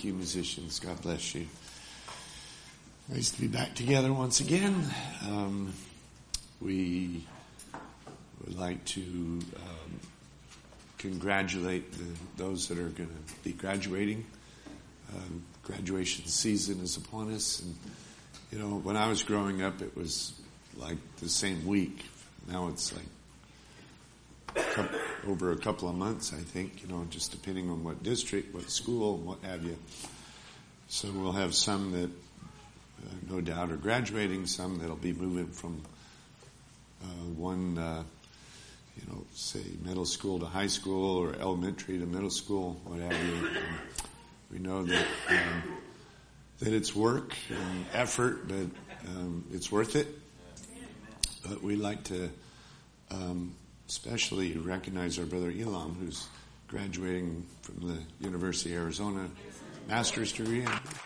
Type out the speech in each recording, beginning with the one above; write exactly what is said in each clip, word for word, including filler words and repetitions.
Thank you, musicians. God bless you. Nice to be back together once again. Um, we would like to um, congratulate the, those that are going to be graduating. Um, graduation season is upon us. And, you know, when I was growing up, it was like the same week. Now it's like couple, over a couple of months, I think, you know, just depending on what district, what school, what have you. So we'll have some that uh, no doubt are graduating, some that'll be moving from uh, one, uh, you know, say middle school to high school or elementary to middle school, what have you. And we know that um, that it's work and effort, but um, it's worth it. But we like to um, especially recognize our brother Elam, who's graduating from the University of Arizona master's degree.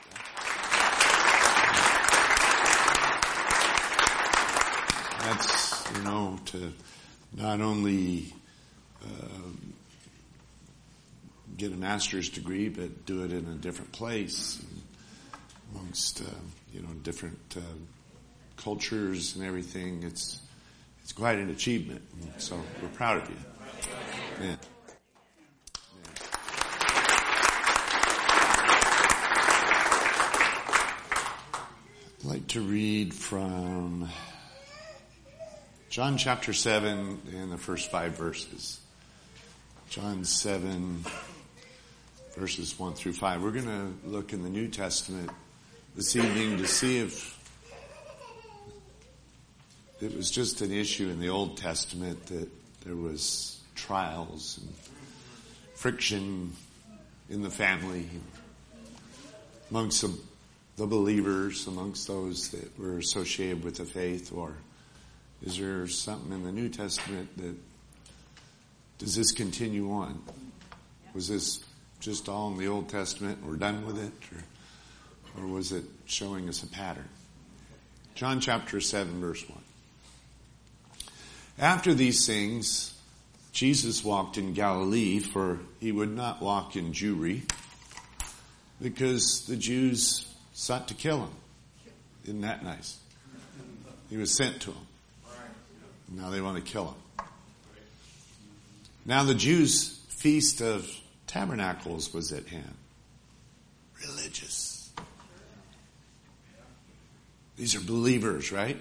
That's, you know, to not only um, get a master's degree, but do it in a different place amongst, uh, you know, different uh, cultures and everything. It's It's quite an achievement, so we're proud of you. Yeah. I'd like to read from John chapter seven and the first five verses. John seven, verses one through five. We're going to look in the New Testament this evening to see if it was just an issue in the Old Testament that there was trials and friction in the family amongst the, the believers, amongst those that were associated with the faith, or is there something in the New Testament that, does this continue on? Was this just all in the Old Testament and we're done with it, or, or was it showing us a pattern? John chapter seven, verse one. After these things, Jesus walked in Galilee, for he would not walk in Jewry, because the Jews sought to kill him. Isn't that nice? He was sent to them. Now they want to kill him. Now the Jews' feast of tabernacles was at hand. Religious. These are believers, right?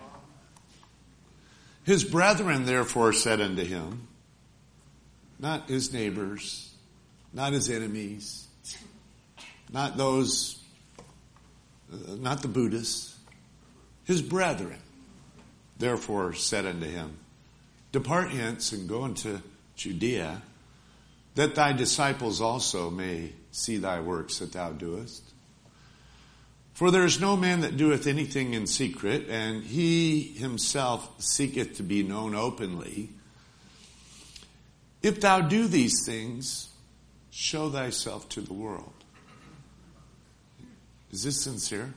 His brethren therefore said unto him, not his neighbors, not his enemies, not those, uh, not the Buddhists, his brethren therefore said unto him, depart hence and go into Judea, that thy disciples also may see thy works that thou doest. For there is no man that doeth anything in secret, and he himself seeketh to be known openly. If thou do these things, show thyself to the world. Is this sincere?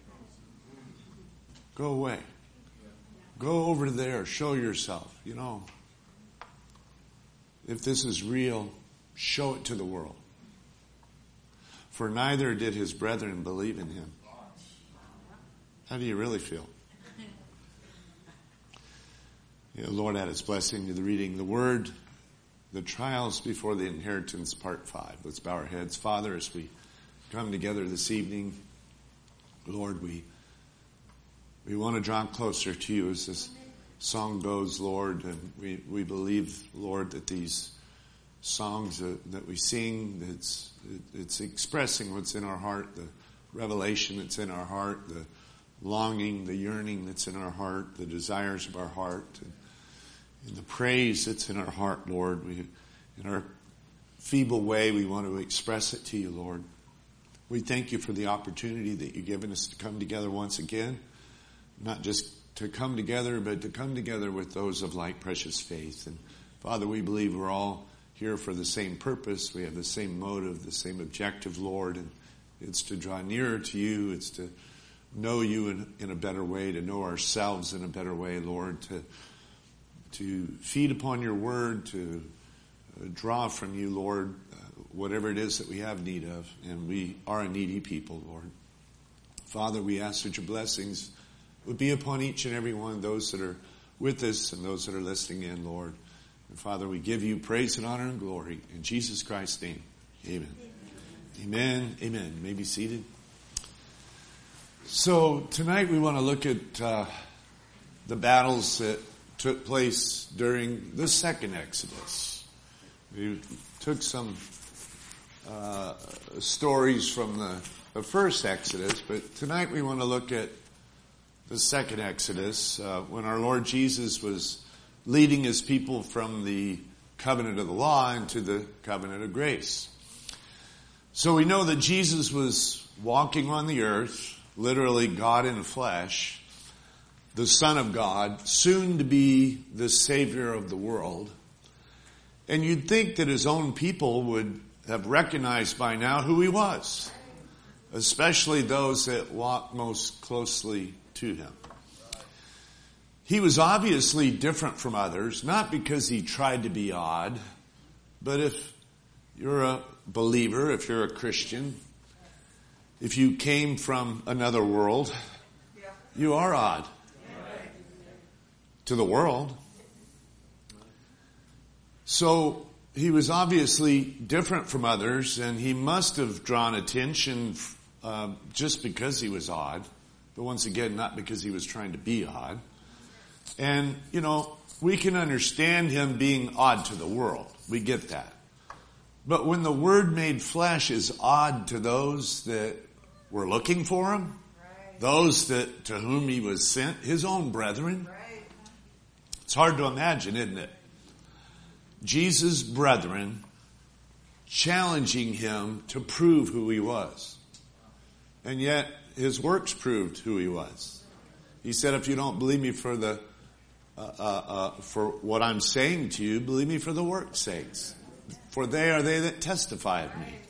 Go away. Go over there. Show yourself. You know, if this is real, show it to the world. For neither did his brethren believe in him. How do you really feel? You know, Lord, add his blessing to the reading of the word, the trials before the inheritance, part five. Let's bow our heads. Father, as we come together this evening, Lord, we we want to draw closer to you as this song goes, Lord, and we, we believe, Lord, that these songs that, that we sing, it's, it, it's expressing what's in our heart, the revelation that's in our heart, the longing, the yearning that's in our heart, the desires of our heart, and, and the praise that's in our heart, Lord. We, in our feeble way, we want to express it to you, Lord. We thank you for the opportunity that you've given us to come together once again, not just to come together, but to come together with those of like precious faith. And Father, we believe we're all here for the same purpose. We have the same motive, the same objective, Lord, and it's to draw nearer to you. It's to know you in, in a better way, to know ourselves in a better way, Lord, to to feed upon your word, to uh, draw from you, Lord, uh, whatever it is that we have need of. And we are a needy people, Lord. Father, we ask that your blessings would be upon each and every one of those that are with us and those that are listening in, Lord. And Father, we give you praise and honor and glory. In Jesus Christ's name, amen. Amen. Amen. You may be seated. So tonight we want to look at uh, the battles that took place during the second Exodus. We took some uh, stories from the, the first Exodus, but tonight we want to look at the second Exodus, uh, when our Lord Jesus was leading his people from the covenant of the law into the covenant of grace. So we know that Jesus was walking on the earth, literally God in flesh, the Son of God, soon to be the Savior of the world. And you'd think that his own people would have recognized by now who he was, especially those that walked most closely to him. He was obviously different from others, not because he tried to be odd, but if you're a believer, if you're a Christian, if you came from another world, you are odd to the world. So he was obviously different from others, and he must have drawn attention uh, just because he was odd, but once again, not because he was trying to be odd. And, you know, we can understand him being odd to the world. We get that. But when the Word made flesh is odd to those that were looking for him, right, those that to whom he was sent, his own brethren, right, it's hard to imagine, isn't it? Jesus' brethren challenging him to prove who he was. And yet his works proved who he was. He said, if you don't believe me for the uh, uh, uh, for what I'm saying to you, believe me for the work's sakes. For they are they that testify of me.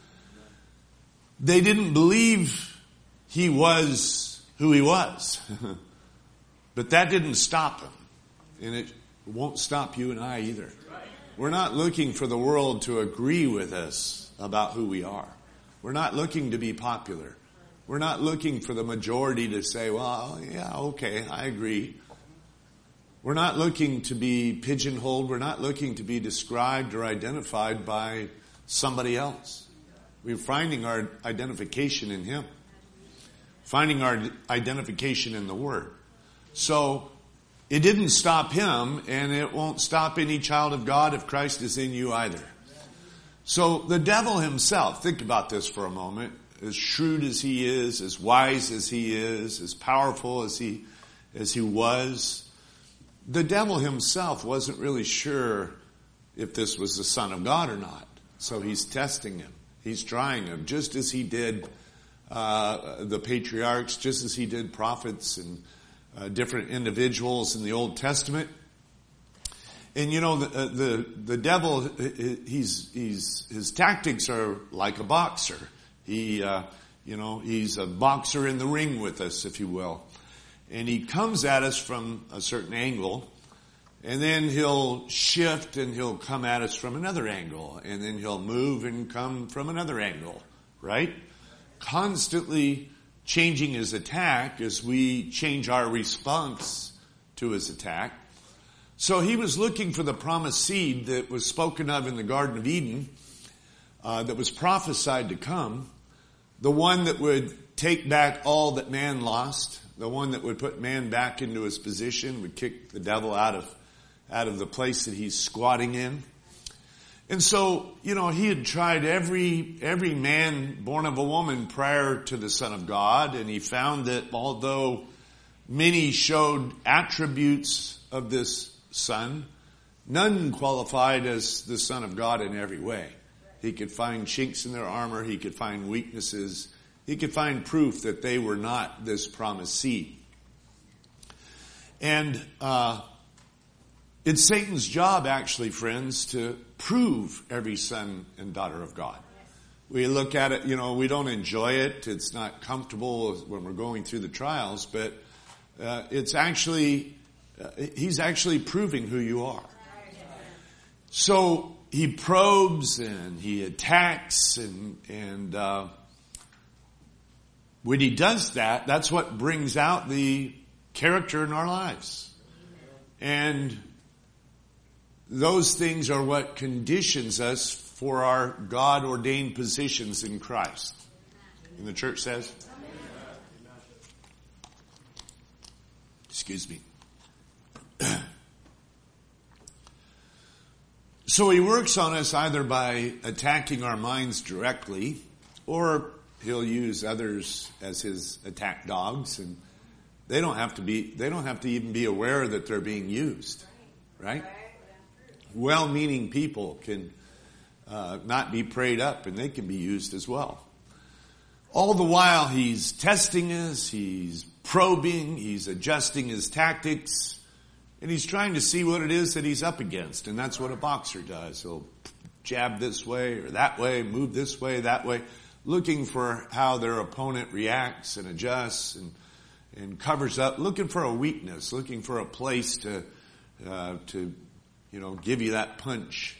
They didn't believe he was who he was. But that didn't stop him. And it won't stop you and I either. We're not looking for the world to agree with us about who we are. We're not looking to be popular. We're not looking for the majority to say, well, yeah, okay, I agree. We're not looking to be pigeonholed. We're not looking to be described or identified by somebody else. We're finding our identification in him. Finding our identification in the Word. So it didn't stop him, and it won't stop any child of God if Christ is in you either. So the devil himself, think about this for a moment, as shrewd as he is, as wise as he is, as powerful as he, as he was, the devil himself wasn't really sure if this was the Son of God or not. So he's testing him. He's trying him, just as he did uh, the patriarchs, just as he did prophets and uh, different individuals in the Old Testament. And you know, the uh, the, the devil, he's he's his tactics are like a boxer. He, uh, you know, he's a boxer in the ring with us, if you will. And he comes at us from a certain angle, and then he'll shift and he'll come at us from another angle, and then he'll move and come from another angle, right? Constantly changing his attack as we change our response to his attack. So he was looking for the promised seed that was spoken of in the Garden of Eden, uh, that was prophesied to come, the one that would take back all that man lost, the one that would put man back into his position, would kick the devil out of out of the place that he's squatting in. And so, you know, he had tried every every man born of a woman prior to the Son of God, and he found that although many showed attributes of this Son, none qualified as the Son of God in every way. He could find chinks in their armor, he could find weaknesses, he could find proof that they were not this promised seed. And uh it's Satan's job, actually, friends, to prove every son and daughter of God. We look at it, you know, we don't enjoy it. It's not comfortable when we're going through the trials, but uh, it's actually, uh, he's actually proving who you are. So he probes and he attacks, and, and uh, when he does that, that's what brings out the character in our lives. And those things are what conditions us for our God-ordained positions in Christ. And the church says? Excuse me. So he works on us either by attacking our minds directly, or he'll use others as his attack dogs, and they don't have to be, they don't have to even be aware that they're being used, right? Well-meaning people can uh, not be prayed up, and they can be used as well. All the while he's testing us, he's probing, he's adjusting his tactics, and he's trying to see what it is that he's up against. And that's what a boxer does. He'll jab this way or that way, move this way, that way, looking for how their opponent reacts and adjusts and, and covers up, looking for a weakness, looking for a place to, uh, to, you know, give you that punch.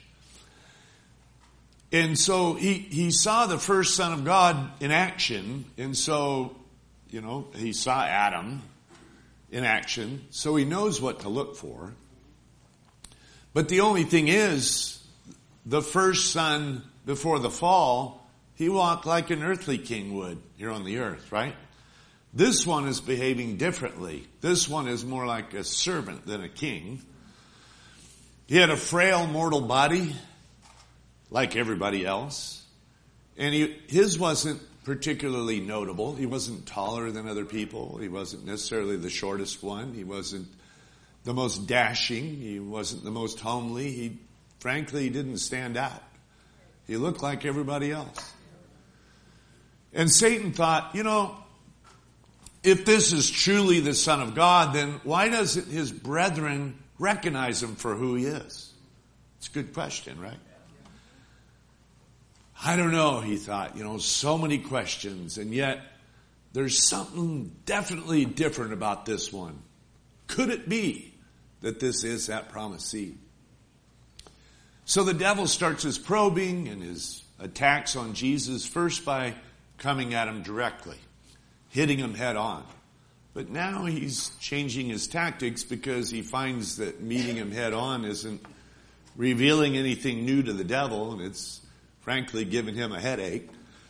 And so he, he saw the first Son of God in action, and so, you know, he saw Adam in action, so he knows what to look for. But the only thing is, the first son before the fall, he walked like an earthly king would here on the earth, right? This one is behaving differently. This one is more like a servant than a king. He had a frail mortal body, like everybody else. And he, his wasn't particularly notable. He wasn't taller than other people. He wasn't necessarily the shortest one. He wasn't the most dashing. He wasn't the most homely. He, frankly, he didn't stand out. He looked like everybody else. And Satan thought, you know, if this is truly the Son of God, then why doesn't his brethren recognize him for who he is? It's a good question, right? I don't know, he thought, you know, so many questions, and yet there's something definitely different about this one. Could it be that this is that promised seed? So the devil starts his probing and his attacks on Jesus, first by coming at him directly, hitting him head on. But now he's changing his tactics because he finds that meeting him head on isn't revealing anything new to the devil, and it's frankly giving him a headache.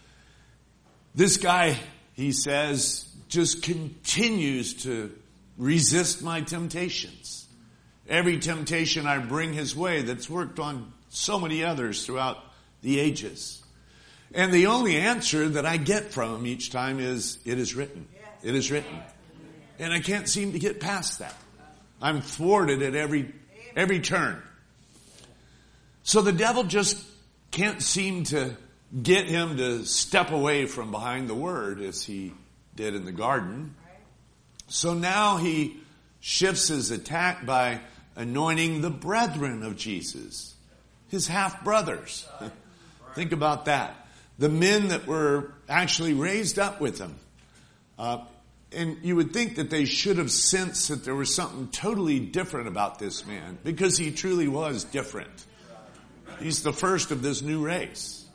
This guy, he says, just continues to resist my temptations. Every temptation I bring his way that's worked on so many others throughout the ages. And the only answer that I get from him each time is, it is written. It is written. And I can't seem to get past that. I'm thwarted at every, every turn. So the devil just can't seem to get him to step away from behind the word as he did in the garden. So now he shifts his attack by anointing the brethren of Jesus, his half-brothers. Think about that. The men that were actually raised up with him. Uh, and you would think that they should have sensed that there was something totally different about this man, because he truly was different. He's the first of this new race.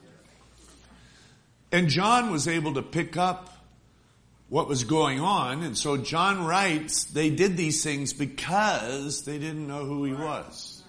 And John was able to pick up what was going on. And so John writes, they did these things because they didn't know who he was.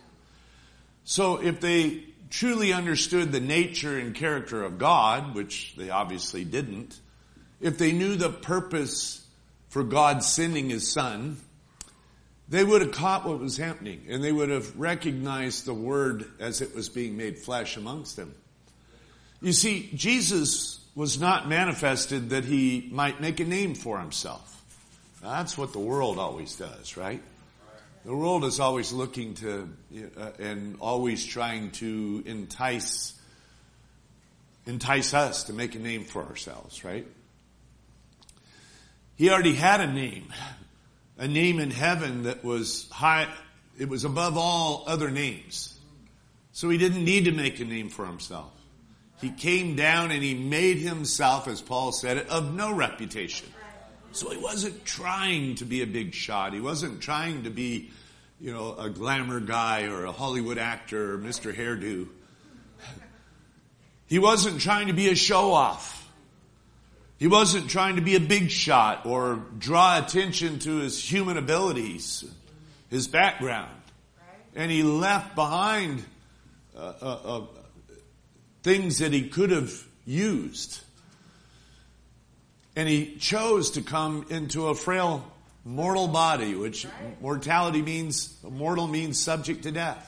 So if they truly understood the nature and character of God, which they obviously didn't, if they knew the purpose for God sending his son, they would have caught what was happening, and they would have recognized the word as it was being made flesh amongst them. You see, Jesus was not manifested that he might make a name for himself. Now, that's what the world always does, right? The world is always looking to uh, and always trying to entice entice us to make a name for ourselves, right? He already had a name. A name in heaven that was high, it was above all other names. So he didn't need to make a name for himself. He came down and he made himself, as Paul said it, of no reputation. So he wasn't trying to be a big shot. He wasn't trying to be, you know, a glamour guy or a Hollywood actor or Mister Hairdo. He wasn't trying to be a show-off. He wasn't trying to be a big shot or draw attention to his human abilities, his background. And he left behind uh, uh, uh, things that he could have used. And he chose to come into a frail mortal body, which mortality means, mortal means subject to death.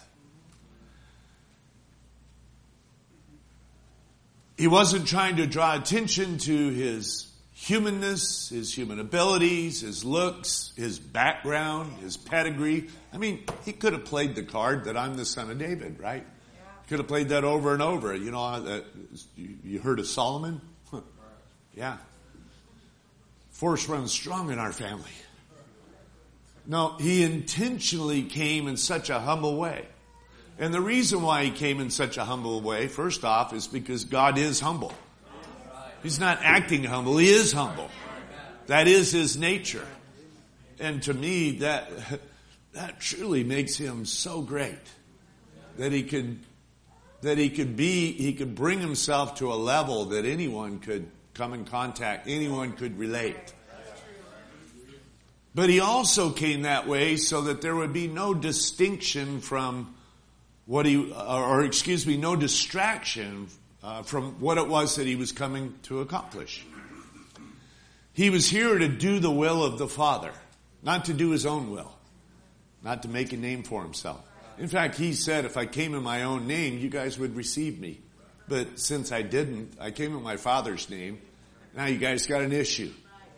He wasn't trying to draw attention to his humanness, his human abilities, his looks, his background, his pedigree. I mean, he could have played the card that I'm the son of David, right? Yeah. Could have played that over and over. You know, uh, you heard of Solomon? Huh. Yeah. Force runs strong in our family. No, he intentionally came in such a humble way. And the reason why he came in such a humble way, first off, is because God is humble. He's not acting humble. He is humble. That is his nature. And to me, that, that truly makes him so great. That he could, that he could be, he could bring himself to a level that anyone could come in contact, anyone could relate. But he also came that way so that there would be no distinction from what he, or excuse me, no distraction uh, from what it was that he was coming to accomplish. He was here to do the will of the Father, not to do his own will, not to make a name for himself. In fact, he said, if I came in my own name, you guys would receive me. But since I didn't, I came in my Father's name. Now you guys got an issue.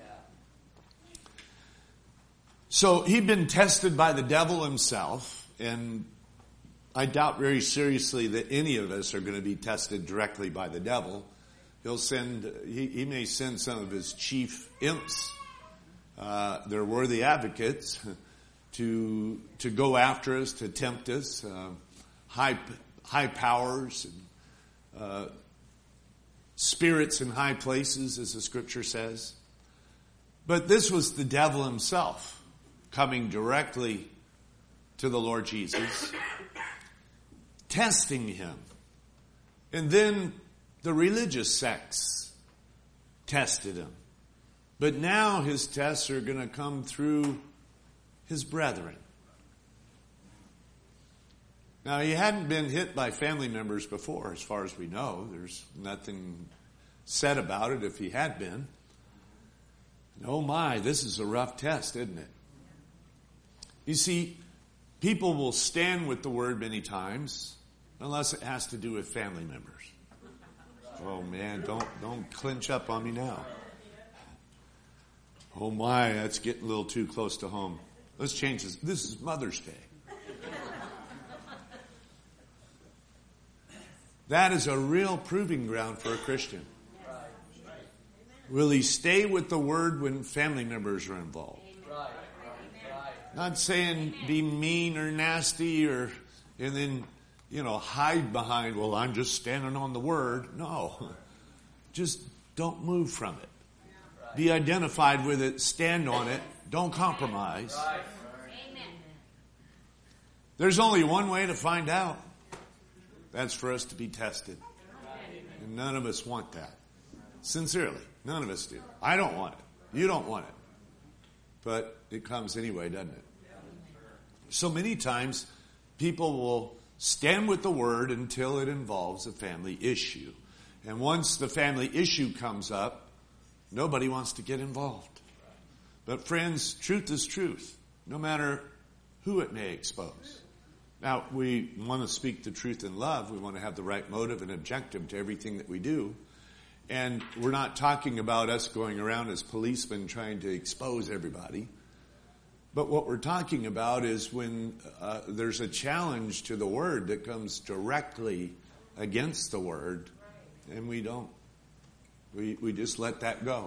So he'd been tested by the devil himself, and I doubt very seriously that any of us are going to be tested directly by the devil. He'll send, he, he may send some of his chief imps, uh, they're worthy advocates, to, to go after us, to tempt us, uh, high, high powers, and, uh, spirits in high places, as the scripture says. But this was the devil himself coming directly to the Lord Jesus, testing him. And then the religious sects tested him. But now his tests are going to come through his brethren. Now, he hadn't been hit by family members before, as far as we know. There's nothing said about it if he had been. And oh my, this is a rough test, isn't it? You see, people will stand with the word many times, unless it has to do with family members. Oh man, don't don't clinch up on me now. Oh my, that's getting a little too close to home. Let's change this. This is Mother's Day. That is a real proving ground for a Christian. Will he stay with the word when family members are involved? Not saying be mean or nasty or, and then, you know, hide behind, well, I'm just standing on the word. No. Just don't move from it. Be identified with it. Stand on it. Don't compromise. There's only one way to find out. That's for us to be tested. And none of us want that. Sincerely. None of us do. I don't want it. You don't want it. But it comes anyway, doesn't it? So many times people will stand with the word until it involves a family issue. And once the family issue comes up, nobody wants to get involved. But friends, truth is truth, no matter who it may expose. Now, we want to speak the truth in love. We want to have the right motive and objective to everything that we do. And we're not talking about us going around as policemen trying to expose everybody. But what we're talking about is when uh, there's a challenge to the word that comes directly against the word, and we don't. We, we just let that go.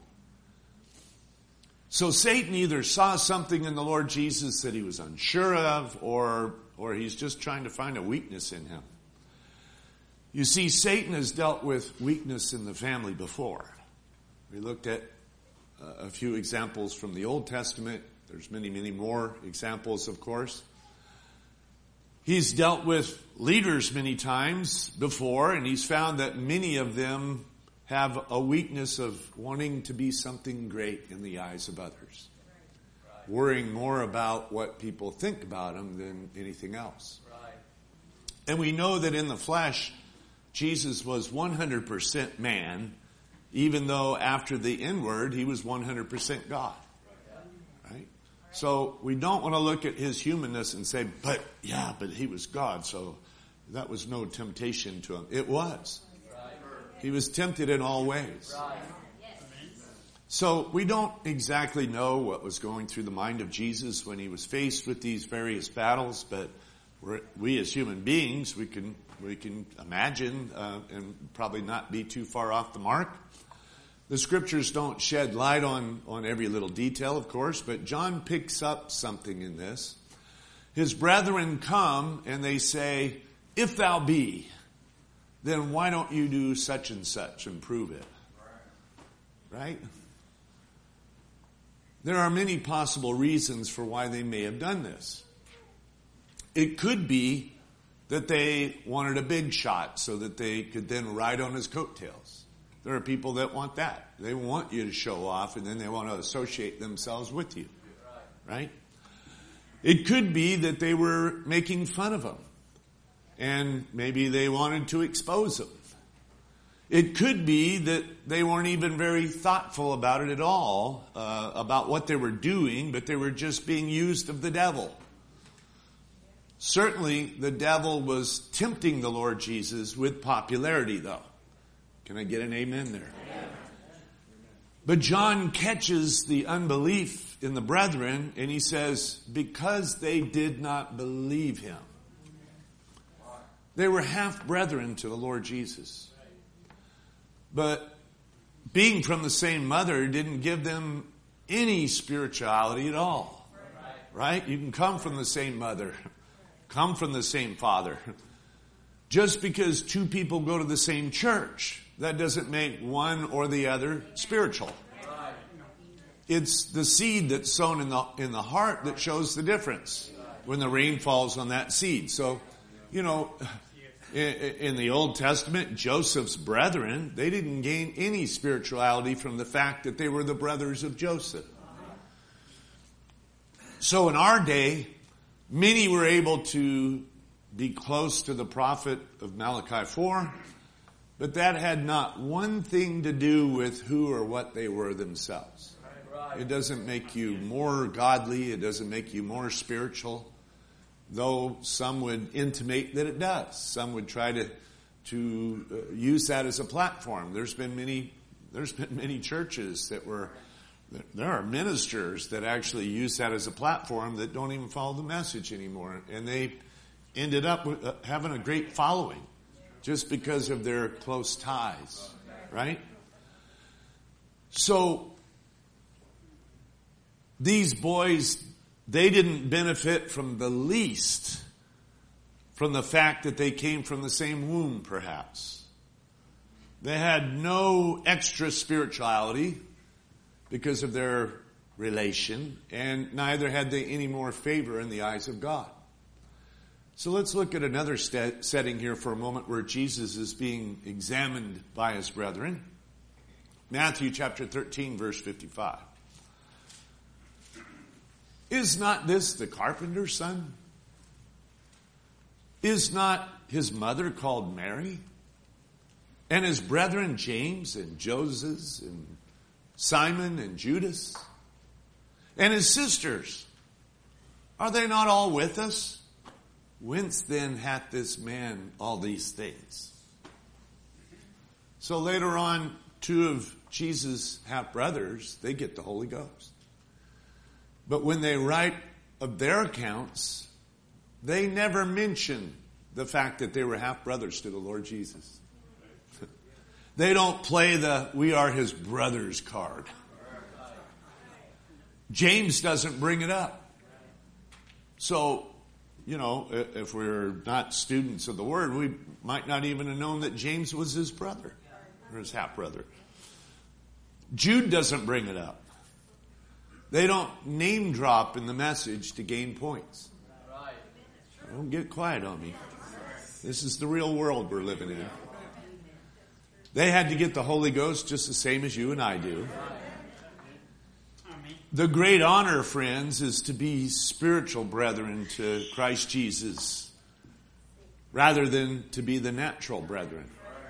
So Satan either saw something in the Lord Jesus that he was unsure of, or, or he's just trying to find a weakness in him. You see, Satan has dealt with weakness in the family before. We looked at uh, a few examples from the Old Testament. There's many, many more examples, of course. He's dealt with leaders many times before, and he's found that many of them have a weakness of wanting to be something great in the eyes of others. Right. Worrying more about what people think about them than anything else. Right. And we know that in the flesh, Jesus was one hundred percent man, even though after the inward, he was one hundred percent God. Right? So we don't want to look at his humanness and say, but yeah, but he was God, so that was no temptation to him. It was. He was tempted in all ways. So we don't exactly know what was going through the mind of Jesus when he was faced with these various battles, but we're, we as human beings, we can we can imagine uh, and probably not be too far off the mark. The scriptures don't shed light on, on every little detail, of course, but John picks up something in this. His brethren come and they say, if thou be, then why don't you do such and such and prove it? Right? There are many possible reasons for why they may have done this. It could be that they wanted a big shot so that they could then ride on his coattails. There are people that want that. They want you to show off and then they want to associate themselves with you. Right? It could be that they were making fun of him. And maybe they wanted to expose him. It could be that they weren't even very thoughtful about it at all, uh, about what they were doing, but they were just being used of the devil. Certainly, the devil was tempting the Lord Jesus with popularity, though. Can I get an amen there? Amen. But John catches the unbelief in the brethren, and he says, because they did not believe him. They were half brethren to the Lord Jesus. But being from the same mother didn't give them any spirituality at all. Right? You can come from the same mother. Come from the same father. Just because two people go to the same church, that doesn't make one or the other spiritual. It's the seed that's sown in the, in the heart that shows the difference when the rain falls on that seed. So, you know, in the Old Testament, Joseph's brethren, they didn't gain any spirituality from the fact that they were the brothers of Joseph. So in our day, many were able to be close to the prophet of Malachi four, but that had not one thing to do with who or what they were themselves. It doesn't make you more godly. It doesn't make you more spiritual. Though some would intimate that it does. Some would try to to uh, use that as a platform. There's been many there's been many churches that were there are ministers that actually use that as a platform that don't even follow the message anymore, and they ended up with, uh, having a great following just because of their close ties, right? So these boys, they didn't benefit from the least from the fact that they came from the same womb, perhaps. They had no extra spirituality because of their relation, and neither had they any more favor in the eyes of God. So let's look at another st- setting here for a moment where Jesus is being examined by his brethren. Matthew chapter thirteen, verse fifty-five. Is not this the carpenter's son? Is not his mother called Mary? And his brethren James and Joseph and Simon and Judas? And his sisters? Are they not all with us? Whence then hath this man all these things? So later on, two of Jesus' half-brothers, they get the Holy Ghost. But when they write of their accounts, they never mention the fact that they were half-brothers to the Lord Jesus. They don't play the "we are his brothers" card. James doesn't bring it up. So, you know, if we're not students of the Word, we might not even have known that James was his brother, or his half-brother. Jude doesn't bring it up. They don't name drop in the message to gain points. Don't get quiet on me. This is the real world we're living in. They had to get the Holy Ghost just the same as you and I do. The great honor, friends, is to be spiritual brethren to Christ Jesus rather than to be the natural brethren.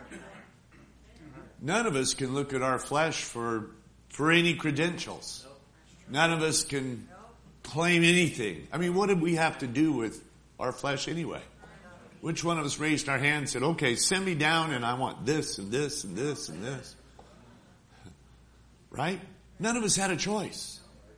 None of us can look at our flesh for, for any credentials. None of us can claim anything. I mean, what did we have to do with our flesh anyway? Which one of us raised our hand and said, okay, send me down and I want this and this and this and this? Right? None of us had a choice.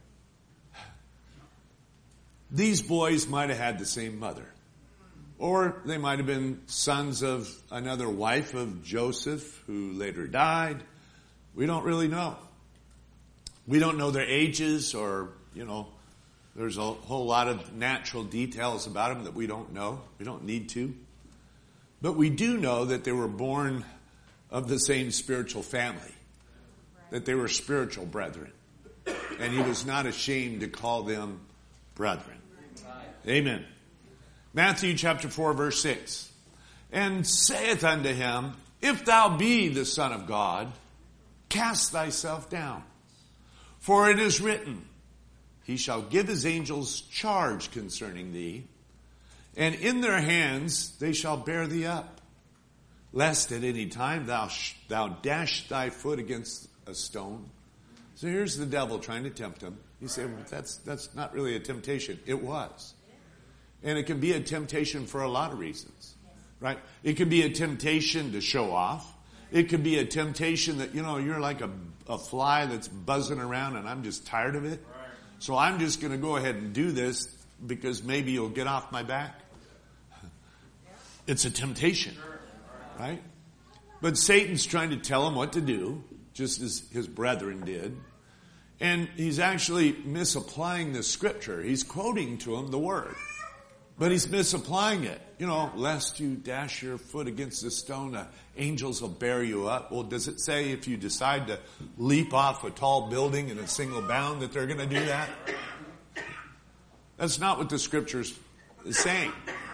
These boys might have had the same mother. Or they might have been sons of another wife of Joseph who later died. We don't really know. We don't know their ages, or, you know, there's a whole lot of natural details about them that we don't know. We don't need to. But we do know that they were born of the same spiritual family. That they were spiritual brethren. And he was not ashamed to call them brethren. Amen. Matthew chapter four, verse six. And saith unto him, if thou be the Son of God, cast thyself down. For it is written, he shall give his angels charge concerning thee, and in their hands they shall bear thee up, lest at any time thou, sh- thou dash thy foot against a stone. So here's the devil trying to tempt him. You say, well, that's, that's not really a temptation. It was. And it can be a temptation for a lot of reasons, right? It can be a temptation to show off. It could be a temptation that, you know, you're like a, a fly that's buzzing around and I'm just tired of it. So I'm just going to go ahead and do this because maybe you'll get off my back. It's a temptation, right? But Satan's trying to tell him what to do, just as his brethren did. And he's actually misapplying the scripture. He's quoting to him the word. But he's misapplying it. You know, lest you dash your foot against a stone, the angels will bear you up. Well, does it say if you decide to leap off a tall building in a single bound that they're going to do that? That's not what the scripture's is saying.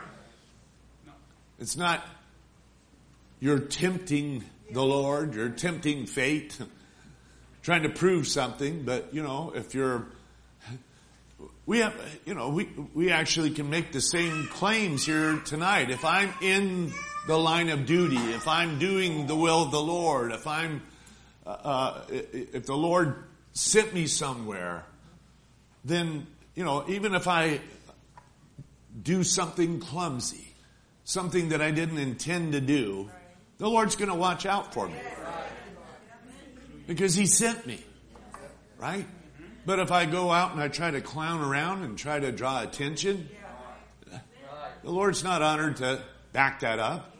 It's not you're tempting the Lord, you're tempting fate, trying to prove something. But, you know, if you're We have, you know, we, we actually can make the same claims here tonight. If I'm in the line of duty, if I'm doing the will of the Lord, if I'm, uh, if the Lord sent me somewhere, then, you know, even if I do something clumsy, something that I didn't intend to do, the Lord's going to watch out for me. Because He sent me. Right? But if I go out and I try to clown around and try to draw attention, the Lord's not honored to back that up.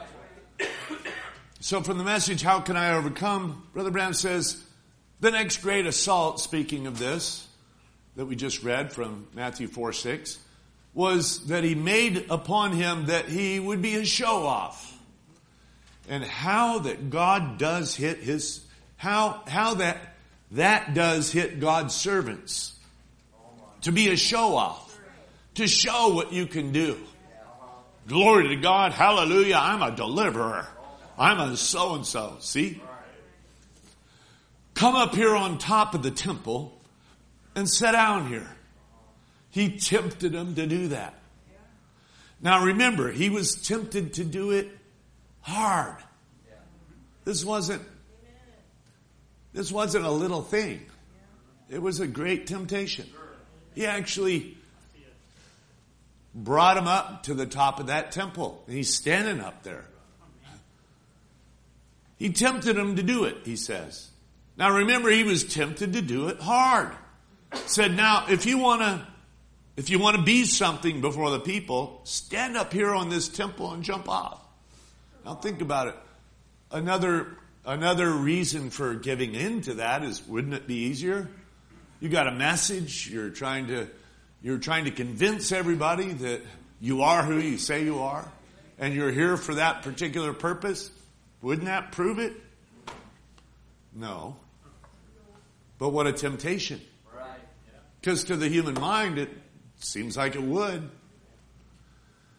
So from the message, how can I overcome? Brother Branham says, the next great assault, speaking of this, that we just read from Matthew four six, was that he made upon him that he would be a show-off. And how that God does hit his, how, how that That does hit God's servants. To be a show-off. To show what you can do. Glory to God. Hallelujah. I'm a deliverer. I'm a so-and-so. See? Come up here on top of the temple and sit down here. He tempted them to do that. Now remember, he was tempted to do it hard. This wasn't This wasn't a little thing. It was a great temptation. He actually brought him up to the top of that temple. And he's standing up there. He tempted him to do it, he says. Now remember, he was tempted to do it hard. Said, now, if you want to, if you want to be something before the people, stand up here on this temple and jump off. Now think about it. Another Another reason for giving in to that is, wouldn't it be easier? You got a message, you're trying to, you're trying to convince everybody that you are who you say you are, and you're here for that particular purpose. Wouldn't that prove it? No. But what a temptation. Because to the human mind, it seems like it would.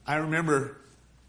I remember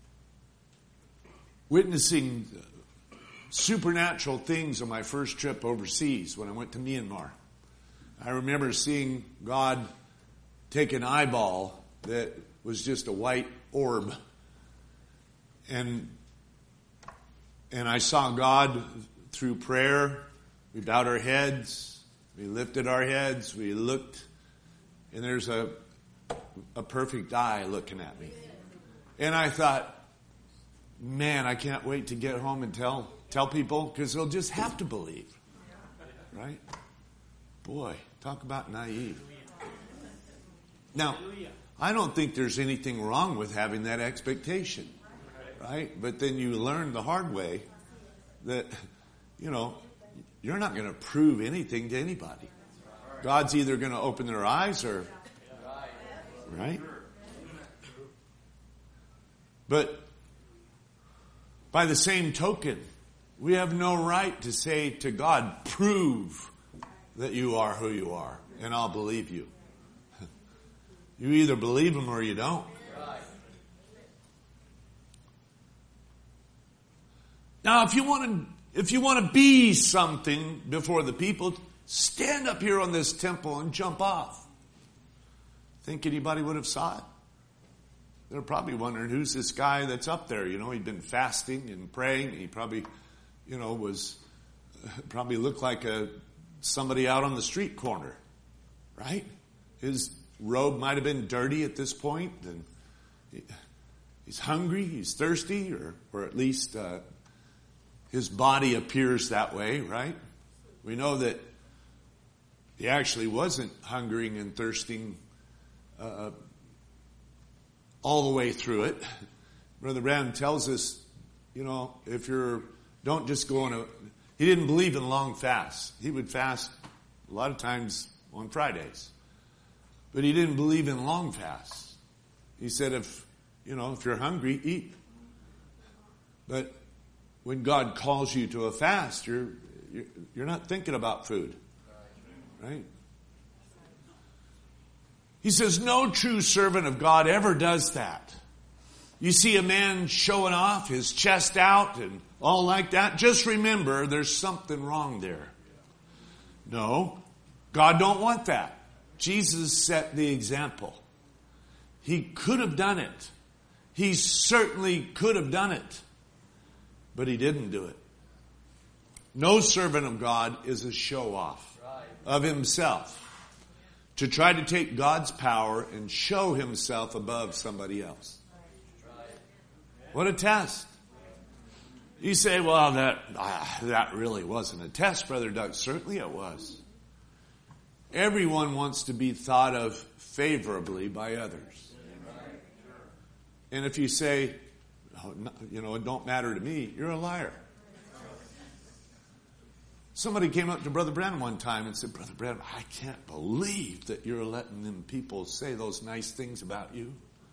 witnessing supernatural things on my first trip overseas when I went to Myanmar. I remember seeing God take an eyeball that was just a white orb, and and I saw God through prayer. We bowed our heads, we lifted our heads, we looked, and there's a a perfect eye looking at me. And I thought, man, I can't wait to get home and tell tell people, because they'll just have to believe. Right? Boy, talk about naive. Now, I don't think there's anything wrong with having that expectation. Right? But then you learn the hard way that, you know, you're not going to prove anything to anybody. God's either going to open their eyes or, right? But by the same token, we have no right to say to God, prove that you are who you are, and I'll believe you. You either believe him or you don't. Now, if you want to, if you want to be something before the people, stand up here on this temple and jump off. Think anybody would have saw it? They're probably wondering, who's this guy that's up there? You know, he'd been fasting and praying. He probably, you know, was, probably looked like a, somebody out on the street corner, right? His robe might have been dirty at this point, and he, he's hungry, he's thirsty, or, or at least, uh, his body appears that way, right? We know that he actually wasn't hungering and thirsting, uh, all the way through it. Brother Branham tells us, you know, if you're, don't just go on a, he didn't believe in long fasts. He would fast a lot of times on Fridays. But he didn't believe in long fasts. He said, if, you know, if you're hungry, eat. But when God calls you to a fast, you're, you're, you're not thinking about food. Right? He says, no true servant of God ever does that. You see a man showing off, his chest out and all like that, just remember there's something wrong there. No, God don't want that. Jesus set the example. He could have done it. He certainly could have done it. But he didn't do it. No servant of God is a show-off of himself, to try to take God's power and show himself above somebody else. What a test. You say, well, that ah, that really wasn't a test, Brother Doug. Certainly it was. Everyone wants to be thought of favorably by others. And if you say, oh, no, you know, it don't matter to me, you're a liar. Somebody came up to Brother Branham one time and said, Brother Branham, I can't believe that you're letting them people say those nice things about you.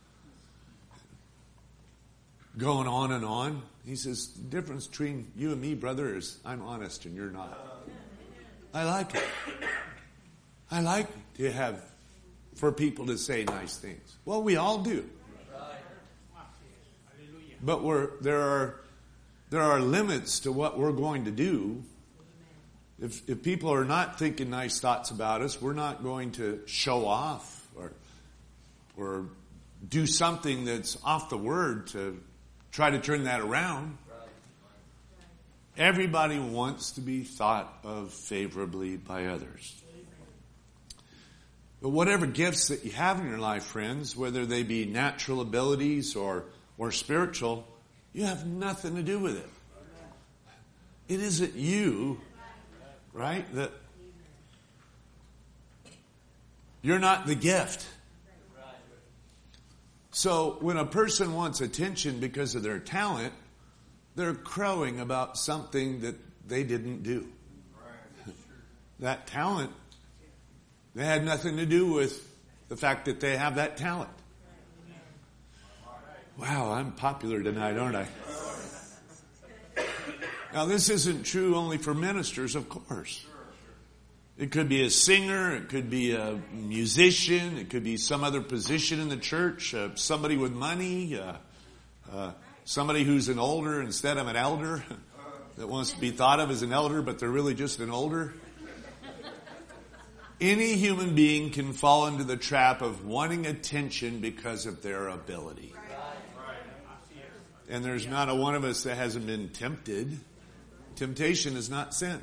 Going on and on. He says, the difference between you and me, brother, is I'm honest and you're not. I like it. I like to have, for people to say nice things. Well, we all do. But we're, there are, there are limits to what we're going to do. If, if people are not thinking nice thoughts about us, we're not going to show off or, or do something that's off the word to try to turn that around. Everybody wants to be thought of favorably by others. But whatever gifts that you have in your life, friends, whether they be natural abilities or, or spiritual, you have nothing to do with it. It isn't you. Right? That you're not the gift. So when a person wants attention because of their talent, they're crowing about something that they didn't do. That talent, they had nothing to do with the fact that they have that talent. Wow, I'm popular tonight, aren't I? Now, this isn't true only for ministers, of course. It could be a singer, it could be a musician, it could be some other position in the church, uh, somebody with money, uh, uh, somebody who's an older instead of an elder, that wants to be thought of as an elder, but they're really just an older. Any human being can fall into the trap of wanting attention because of their ability. And there's not a one of us that hasn't been tempted. Temptation is not sin.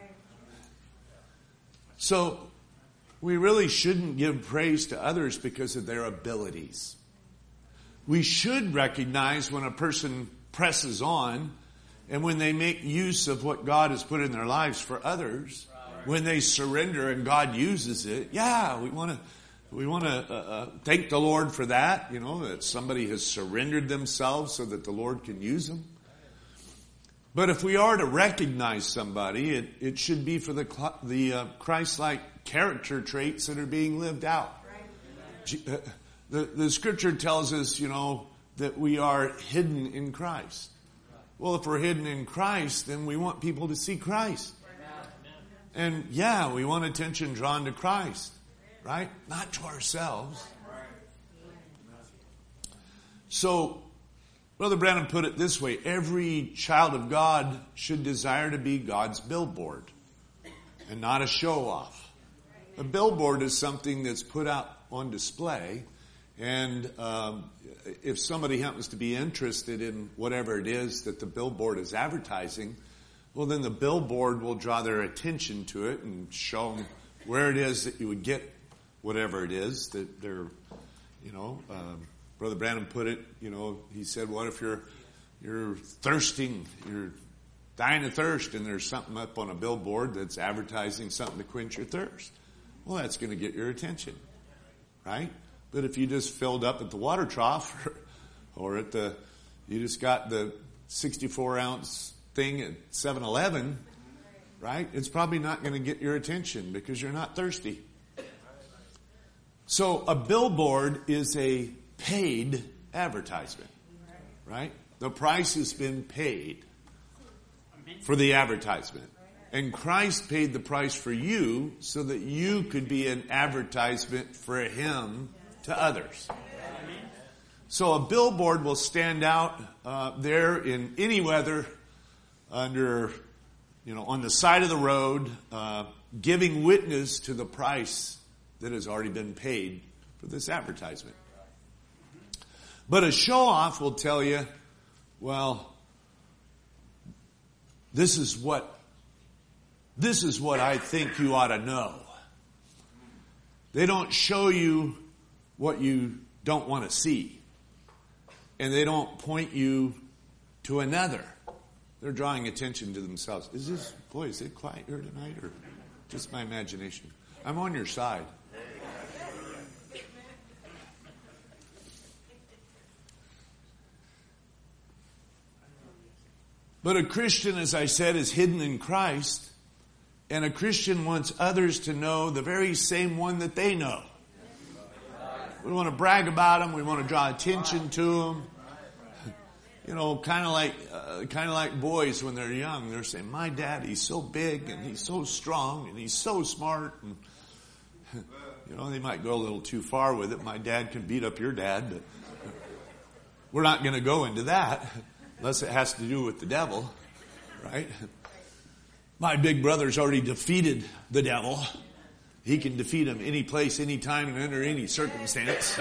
So we really shouldn't give praise to others because of their abilities. We should recognize when a person presses on and when they make use of what God has put in their lives for others, when they surrender and God uses it. Yeah, we want to we want to uh, uh, thank the Lord for that, you know, that somebody has surrendered themselves so that the Lord can use them. But if we are to recognize somebody, it, it should be for the the uh, Christ-like character traits that are being lived out. Uh, the, the Scripture tells us, you know, that we are hidden in Christ. Well, if we're hidden in Christ, then we want people to see Christ. And yeah, we want attention drawn to Christ, right? Not to ourselves. So, Brother Branham put it this way: every child of God should desire to be God's billboard and not a show-off. A billboard is something that's put out on display, and um, if somebody happens to be interested in whatever it is that the billboard is advertising, well, then the billboard will draw their attention to it and show them where it is that you would get whatever it is that they're, you know, um, Brother Branham put it, you know, he said, what if you're, you're thirsting, you're dying of thirst, and there's something up on a billboard that's advertising something to quench your thirst? Well, that's going to get your attention, right? But if you just filled up at the water trough or, or at the, you just got the sixty-four ounce thing at seven eleven, right? It's probably not going to get your attention because you're not thirsty. So a billboard is a paid advertisement, right? The price has been paid for the advertisement. And Christ paid the price for you so that you could be an advertisement for Him to others. So a billboard will stand out uh, there in any weather, under, you know, on the side of the road, uh, giving witness to the price that has already been paid for this advertisement. But a show-off will tell you, well, this is what, this is what I think you ought to know. They don't show you what you don't want to see. And they don't point you to another. They're drawing attention to themselves. Is this, boy, is it quiet here tonight or just my imagination? I'm on your side. But a Christian, as I said, is hidden in Christ. And a Christian wants others to know the very same one that they know. We want to brag about them. We want to draw attention to them. You know, kind of like, uh, kind of like boys when they're young. They're saying, my dad, he's so big and he's so strong and he's so smart. And, you know, they might go a little too far with it. My dad can beat up your dad, but we're not going to go into that unless it has to do with the devil, right? My big brother's already defeated the devil. He can defeat him any place, any time, and under any circumstance.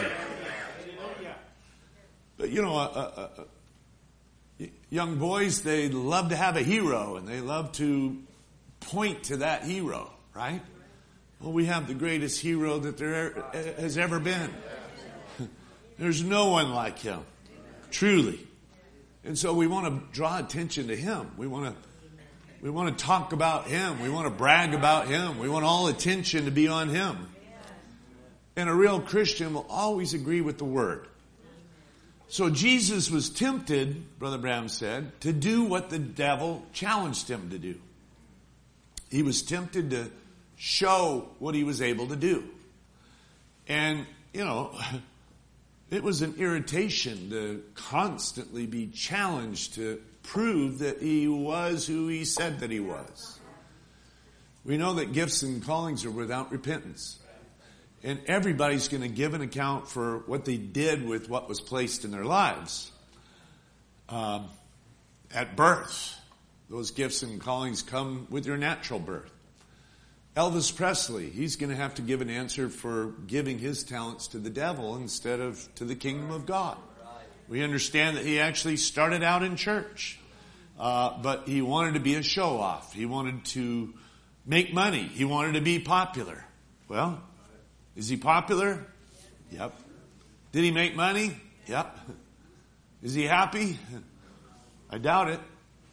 But, you know, uh, uh, uh, young boys, they love to have a hero, and they love to point to that hero, right? Well, we have the greatest hero that there has ever been. There's no one like him, truly. And so we want to draw attention to him. We want to we want to talk about him. We want to brag about him. We want all attention to be on him. And a real Christian will always agree with the Word. So Jesus was tempted, Brother Branham said, to do what the devil challenged him to do. He was tempted to show what he was able to do. And, you know, it was an irritation to constantly be challenged to prove that he was who he said that he was. We know that gifts and callings are without repentance. And everybody's going to give an account for what they did with what was placed in their lives. Um, at birth, those gifts and callings come with your natural birth. Elvis Presley, he's going to have to give an answer for giving his talents to the devil instead of to the kingdom of God. We understand that he actually started out in church, uh, but he wanted to be a show-off. He wanted to make money. He wanted to be popular. Well, is he popular? Yep. Did he make money? Yep. Is he happy? I doubt it.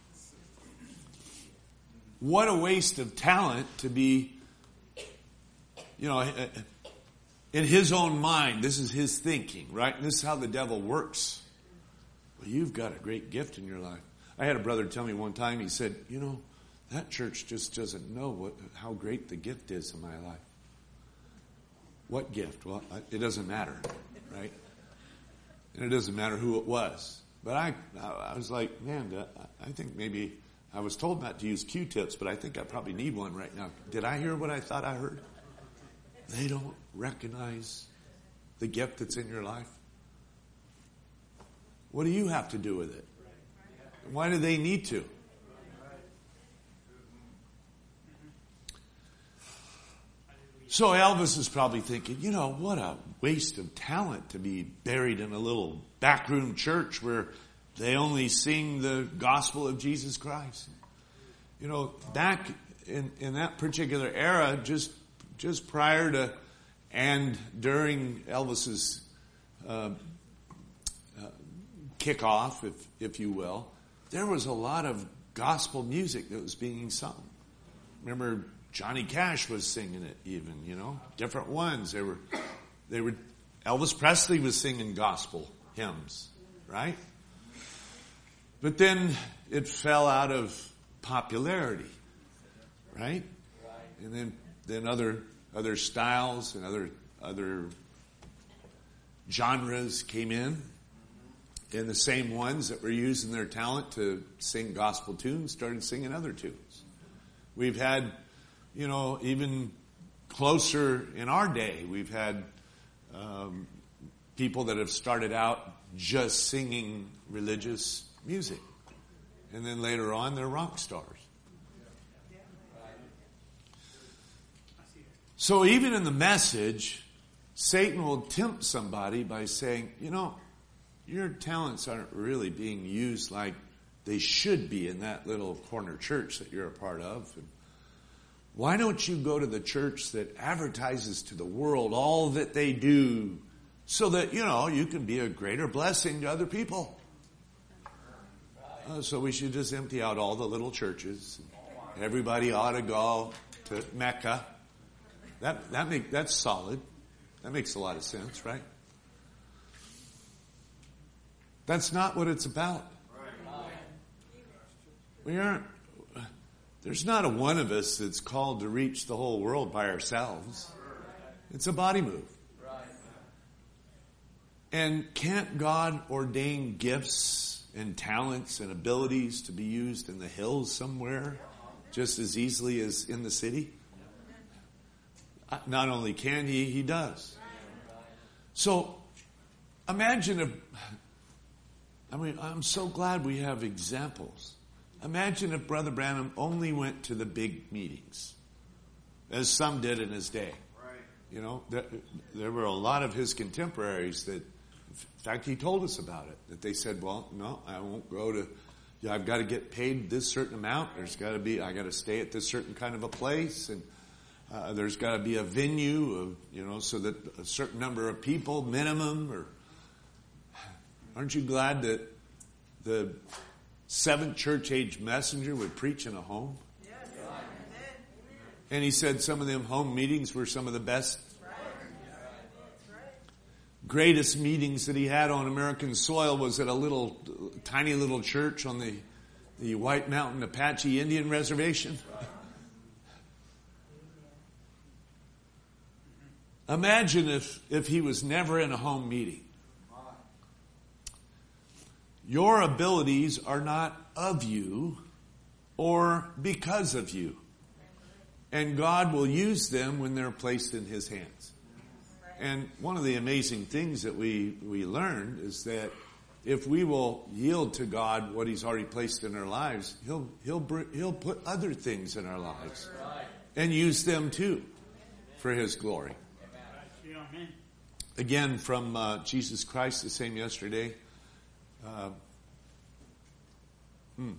What a waste of talent to be, you know, in his own mind. This is his thinking, right? And this is how the devil works. Well, you've got a great gift in your life. I had a brother tell me one time, he said, you know, that church just doesn't know what, how great the gift is in my life. What gift? Well, it doesn't matter, right? And it doesn't matter who it was. But I, I was like, man, I think maybe I was told not to use Q-tips, but I think I probably need one right now. Did I hear what I thought I heard? They don't recognize the gift that's in your life. What do you have to do with it? Why do they need to? So Elvis is probably thinking, you know, what a waste of talent to be buried in a little backroom church where they only sing the gospel of Jesus Christ. You know, back in, in that particular era, just just prior to and during Elvis's uh, uh, kickoff, if if you will, there was a lot of gospel music that was being sung. Remember, Johnny Cash was singing it even, you know, different ones. They were, they were, Elvis Presley was singing gospel hymns, right? But then it fell out of popularity, right? And then, then other, other styles and other, other genres came in. And the same ones that were using their talent to sing gospel tunes started singing other tunes. We've had, you know, even closer in our day, we've had um, people that have started out just singing religious music. And then later on, they're rock stars. So even in the message, Satan will tempt somebody by saying, you know, your talents aren't really being used like they should be in that little corner church that you're a part of. And why don't you go to the church that advertises to the world all that they do so that, you know, you can be a greater blessing to other people? Uh, so we should just empty out all the little churches. Everybody ought to go to Mecca. That, that make, that's solid. That makes a lot of sense, right? That's not what it's about. We aren't, there's not a one of us that's called to reach the whole world by ourselves. It's a body move. And can't God ordain gifts and talents and abilities to be used in the hills somewhere just as easily as in the city? Not only can he, he does. So imagine if, I mean, I'm so glad we have examples. Imagine if Brother Branham only went to the big meetings, as some did in his day. Right. You know, there, there were a lot of his contemporaries that, in fact, he told us about it, that they said, well, no, I won't go to, yeah, I've got to get paid this certain amount. There's got to be, I got to stay at this certain kind of a place, and uh, there's got to be a venue, of, you know, so that a certain number of people, minimum, or aren't you glad that the seventh church age messenger would preach in a home? Yes. And he said some of them home meetings were some of the best, greatest meetings that he had on American soil was at a little, tiny little church on the, the White Mountain Apache Indian Reservation. Imagine if, if he was never in a home meeting. Your abilities are not of you or because of you. And God will use them when they're placed in His hands. And one of the amazing things that we, we learned is that if we will yield to God what He's already placed in our lives, He'll, He'll, br- He'll put other things in our lives and use them too for His glory. Again, from uh, Jesus Christ, the same yesterday. Uh, hmm.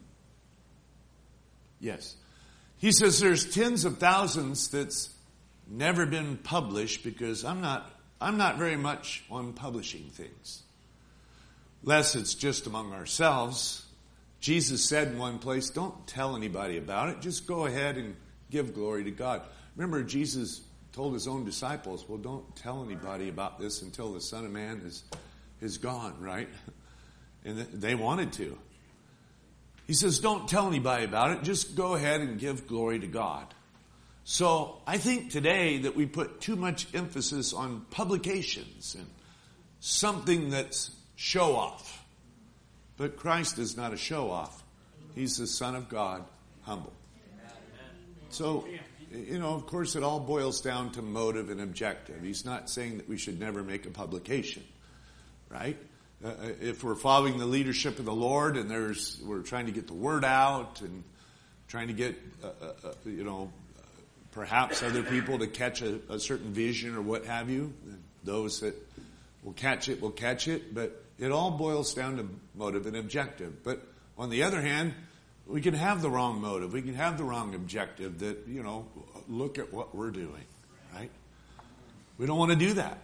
Yes. He says there's tens of thousands that's never been published because I'm not, I'm not very much on publishing things. Less it's just among ourselves. Jesus said in one place, don't tell anybody about it. Just go ahead and give glory to God. Remember, Jesus told His own disciples, well, don't tell anybody about this until the Son of Man is, is gone, right? And they wanted to. He says, don't tell anybody about it. Just go ahead and give glory to God. So I think today that we put too much emphasis on publications and something that's show off. But Christ is not a show off. He's the Son of God, humble. So, you know, of course it all boils down to motive and objective. He's not saying that we should never make a publication, right? Uh, if we're following the leadership of the Lord and there's, we're trying to get the word out and trying to get, uh, uh, you know, perhaps other people to catch a, a certain vision or what have you, those that will catch it will catch it, but it all boils down to motive and objective. But on the other hand, we can have the wrong motive. We can have the wrong objective that, you know, look at what we're doing, right? We don't want to do that.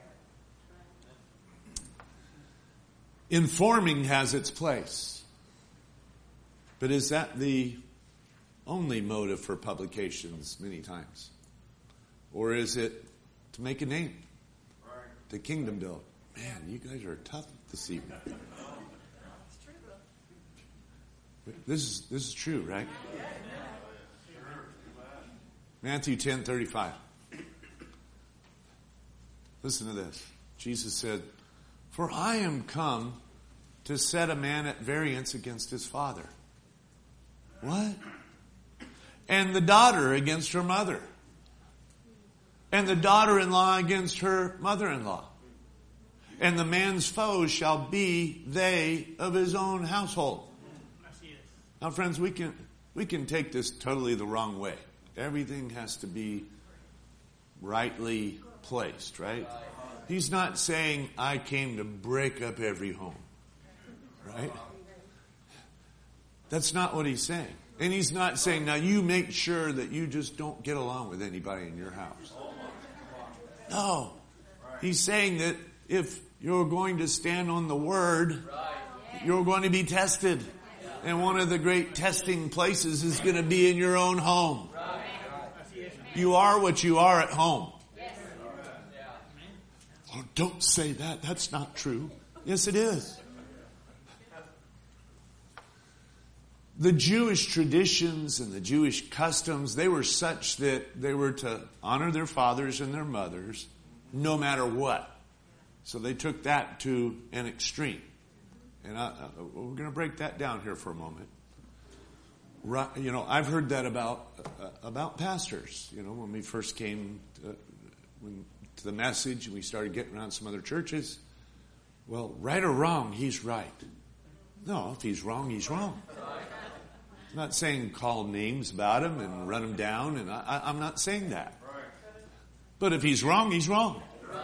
Informing has its place. But is that the only motive for publications many times? Or is it to make a name? To kingdom build? Man, you guys are tough this evening. This is this is true, right? Matthew ten thirty-five. Listen to this. Jesus said, "For I am come to set a man at variance against his father." What? And the daughter against her mother. And the daughter-in-law against her mother-in-law. And the man's foes shall be they of his own household. Now, friends, we can we can take this totally the wrong way. Everything has to be rightly placed, right? He's not saying, I came to break up every home, right? That's not what he's saying. And he's not saying, now you make sure that you just don't get along with anybody in your house. No. He's saying that if you're going to stand on the word, you're going to be tested. And one of the great testing places is going to be in your own home. You are what you are at home. Oh, don't say that. That's not true. Yes, it is. The Jewish traditions and the Jewish customs, they were such that they were to honor their fathers and their mothers no matter what. So they took that to an extreme. And I, I, we're going to break that down here for a moment. Right, you know, I've heard that about uh, about pastors. You know, when we first came to, when, to the message and we started getting around some other churches. Well, right or wrong, he's right. No, if he's wrong, he's wrong. I'm not saying call names about him and run him down, and I, I'm not saying that. But if he's wrong, he's wrong.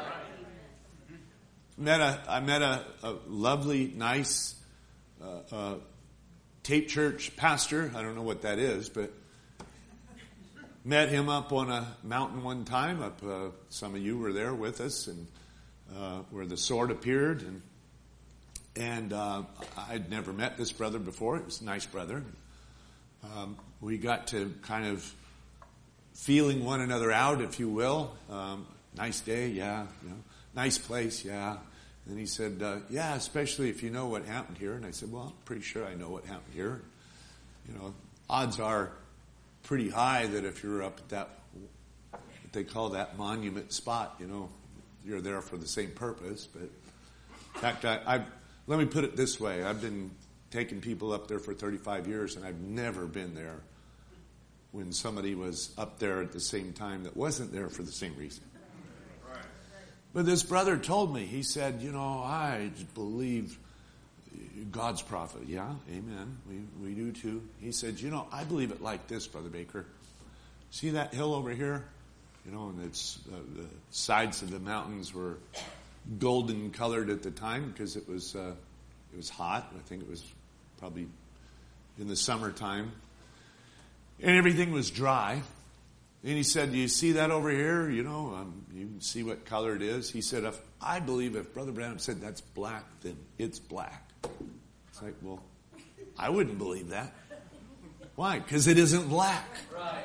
Met a, I met a, a lovely, nice uh, uh, tape church pastor. I don't know what that is, but met him up on a mountain one time. Up, uh, some of you were there with us, and uh, where the sword appeared. And and uh, I'd never met this brother before. It was a nice brother. Um, we got to kind of feeling one another out, if you will. Um, nice day, yeah. You know, nice place, yeah. And he said, uh, yeah, especially if you know what happened here. And I said, well, I'm pretty sure I know what happened here. You know, odds are pretty high that if you're up at that, what they call that monument spot, you know, you're there for the same purpose. But in fact, I, I let me put it this way. I've been taking people up there for thirty-five years, and I've never been there when somebody was up there at the same time that wasn't there for the same reason. But this brother told me, he said, you know, I believe God's prophet. Yeah, amen. We we do too. He said, you know, I believe it like this, Brother Baker. See that hill over here? You know, and it's uh, the sides of the mountains were golden colored at the time because it was uh, it was hot. I think it was probably in the summertime, and everything was dry. And he said, do you see that over here? You know, um, you can see what color it is. He said, if I believe if Brother Branham said that's black, then it's black. It's like, well, I wouldn't believe that. Why? Because it isn't black. Right.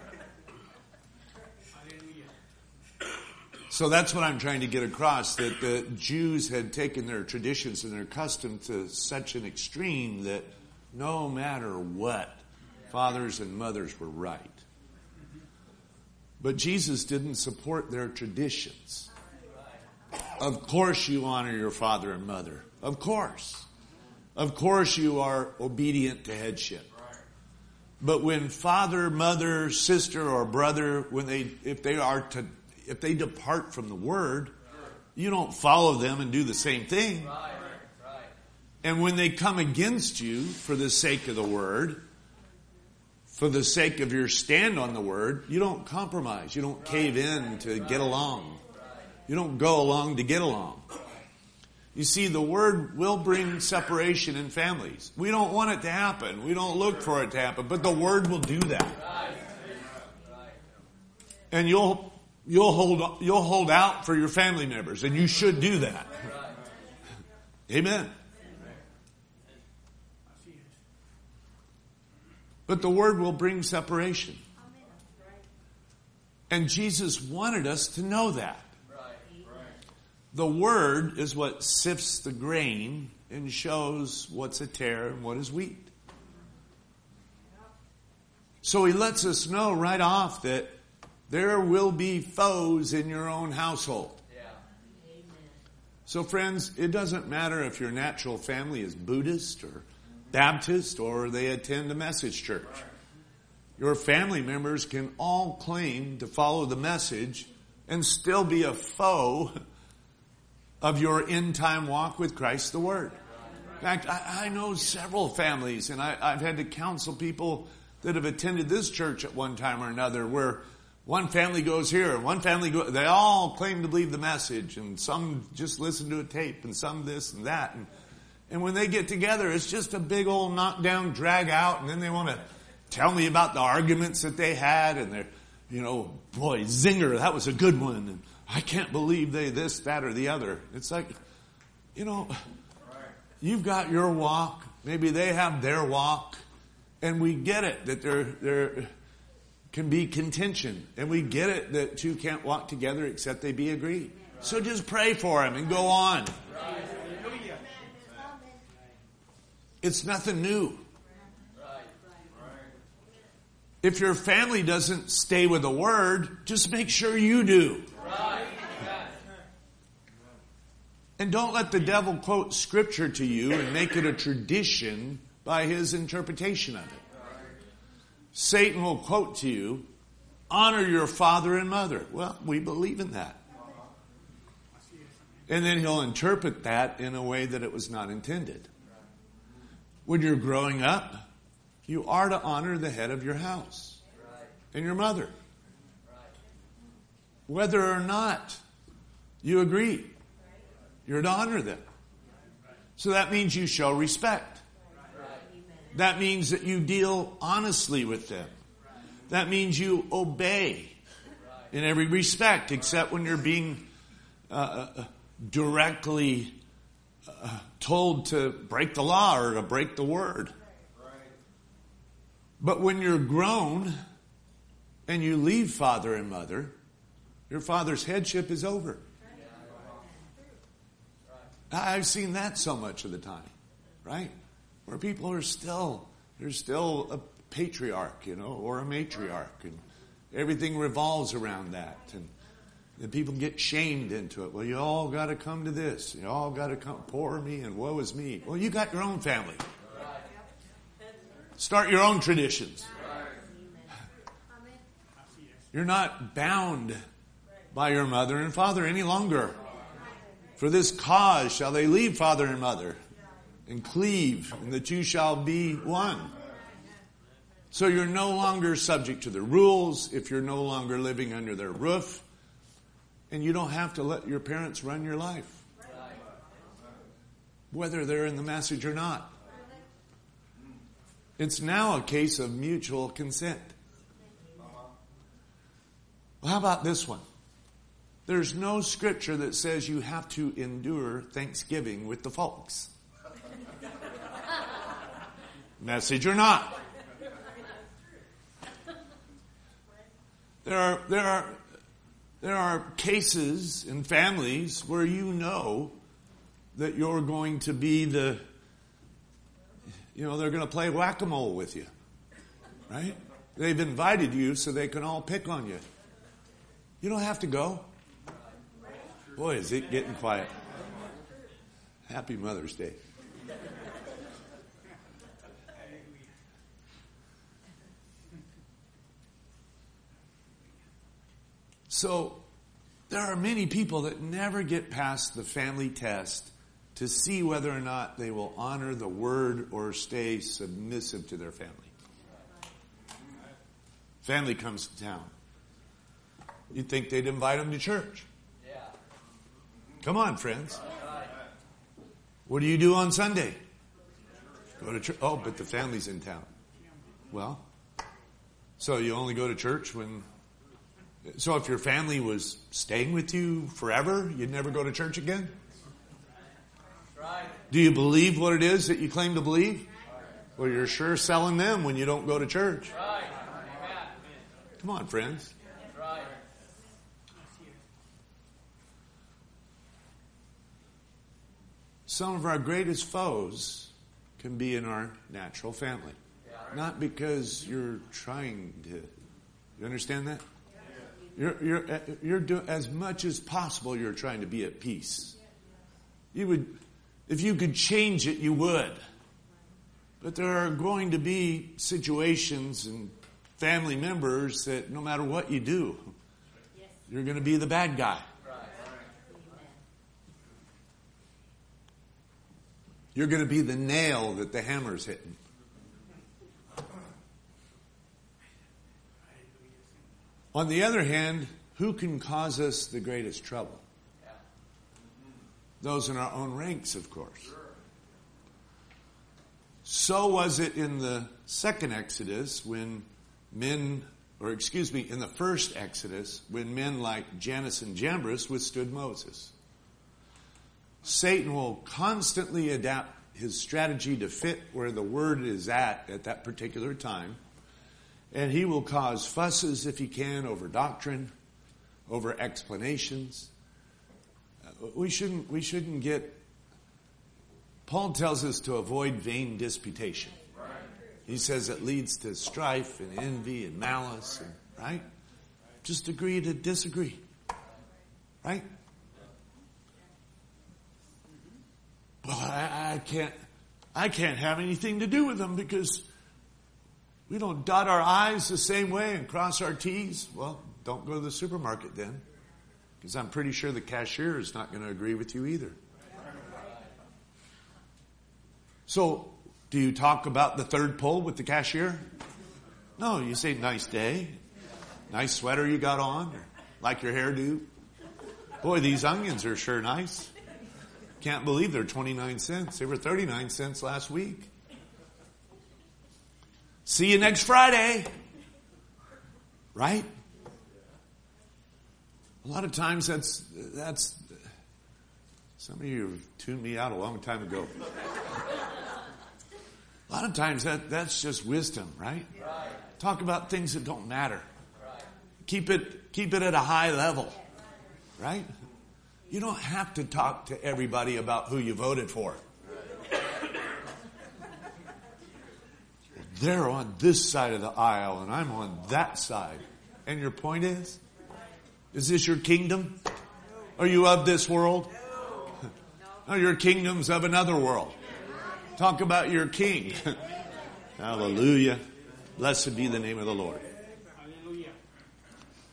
So that's what I'm trying to get across, that the Jews had taken their traditions and their custom to such an extreme that no matter what, fathers and mothers were right. But Jesus didn't support their traditions. Of course you honor your father and mother. Of course. Of course you are obedient to headship. But when father, mother, sister, or brother, when they, if they are to, if they depart from the word, you don't follow them and do the same thing. And when they come against you for the sake of the word, for the sake of your stand on the word, you don't compromise. You don't cave in to get along. You don't go along to get along. You see, the word will bring separation in families. We don't want it to happen. We don't look for it to happen, but the word will do that. And you'll you'll hold you'll hold out for your family members, and you should do that. Amen. But the word will bring separation. And Jesus wanted us to know that. The word is what sifts the grain and shows what's a tare and what is wheat. So he lets us know right off that there will be foes in your own household. So friends, it doesn't matter if your natural family is Buddhist or Baptist or they attend a message church. Your family members can all claim to follow the message and still be a foe of your end-time walk with Christ the Word. In fact, I, I know several families, and I, I've had to counsel people that have attended this church at one time or another, where one family goes here, and one family goes, they all claim to believe the message, and some just listen to a tape, and some this and that. And, and when they get together, it's just a big old knockdown, drag out, and then they want to tell me about the arguments that they had, and they're, you know, boy, zinger, that was a good one, and I can't believe they this, that, or the other. It's like, you know, you've got your walk. Maybe they have their walk. And we get it that there, there can be contention. And we get it that two can't walk together except they be agreed. So just pray for them and go on. It's nothing new. If your family doesn't stay with the word, just make sure you do. And don't let the devil quote scripture to you and make it a tradition by his interpretation of it. Satan will quote to you, honor your father and mother. Well, we believe in that. And then he'll interpret that in a way that it was not intended. When you're growing up, you are to honor the head of your house and your mother. Whether or not you agree, you're to honor them. So that means you show respect. That means that you deal honestly with them. That means you obey in every respect, except when you're being uh, directly uh, told to break the law or to break the word. But when you're grown and you leave father and mother, your father's headship is over. I've seen that so much of the time, right? Where people are still, there's still a patriarch, you know, or a matriarch, and everything revolves around that. And the people get shamed into it. Well, you all got to come to this. You all got to come, poor me and woe is me. Well, you got your own family. Start your own traditions. You're not bound by your mother and father any longer. For this cause shall they leave father and mother and cleave, and the two shall be one. So you're no longer subject to their rules if you're no longer living under their roof. And you don't have to let your parents run your life, whether they're in the message or not. It's now a case of mutual consent. Well, how about this one? There's no scripture that says you have to endure Thanksgiving with the folks. Message or not. There are, there are, there are cases in families where you know that you're going to be the, you know, they're going to play whack-a-mole with you. Right? They've invited you so they can all pick on you. You don't have to go. Boy, is it getting quiet. Happy Mother's Day. So, there are many people that never get past the family test to see whether or not they will honor the word or stay submissive to their family. Family comes to town. You'd think they'd invite them to church. Yeah. Come on, friends. What do you do on Sunday? Go to church. Oh, but the family's in town. Well, so you only go to church when... So if your family was staying with you forever, you'd never go to church again? Right. Do you believe what it is that you claim to believe? Well, you're sure selling them when you don't go to church. Right. Come on, friends. Right. Some of our greatest foes can be in our natural family. Not because you're trying to... You understand that? You're, you're, you're doing as much as possible. You're trying to be at peace. You would, if you could change it, you would. But there are going to be situations and family members that no matter what you do, you're going to be the bad guy. You're going to be the nail that the hammer's hitting. On the other hand, who can cause us the greatest trouble? Those in our own ranks, of course. So was it in the second Exodus when men, or excuse me, in the first Exodus, when men like Jannes and Jambres withstood Moses. Satan will constantly adapt his strategy to fit where the word is at at that particular time. And he will cause fusses, if he can, over doctrine, over explanations. We shouldn't, we shouldn't get... Paul tells us to avoid vain disputation. He says it leads to strife and envy and malice, and, right? Just agree to disagree. Right? Well, I, I can't, I can't have anything to do with them because we don't dot our I's the same way and cross our T's. Well, don't go to the supermarket then, because I'm pretty sure the cashier is not going to agree with you either. So, do you talk about the third pull with the cashier? No, you say, nice day, nice sweater you got on, or like your hairdo. Boy, these onions are sure nice. Can't believe they're twenty-nine cents. They were thirty-nine cents last week. See you next Friday. Right? A lot of times that's, that's, some of you have tuned me out a long time ago. A lot of times that, that's just wisdom, right? Right. Talk about things that don't matter. Right. Keep it, keep it at a high level. Right? You don't have to talk to everybody about who you voted for. They're on this side of the aisle and I'm on that side. And your point is? Is this your kingdom? Are you of this world? No, your kingdom's of another world. Talk about your king. Hallelujah. Blessed be the name of the Lord.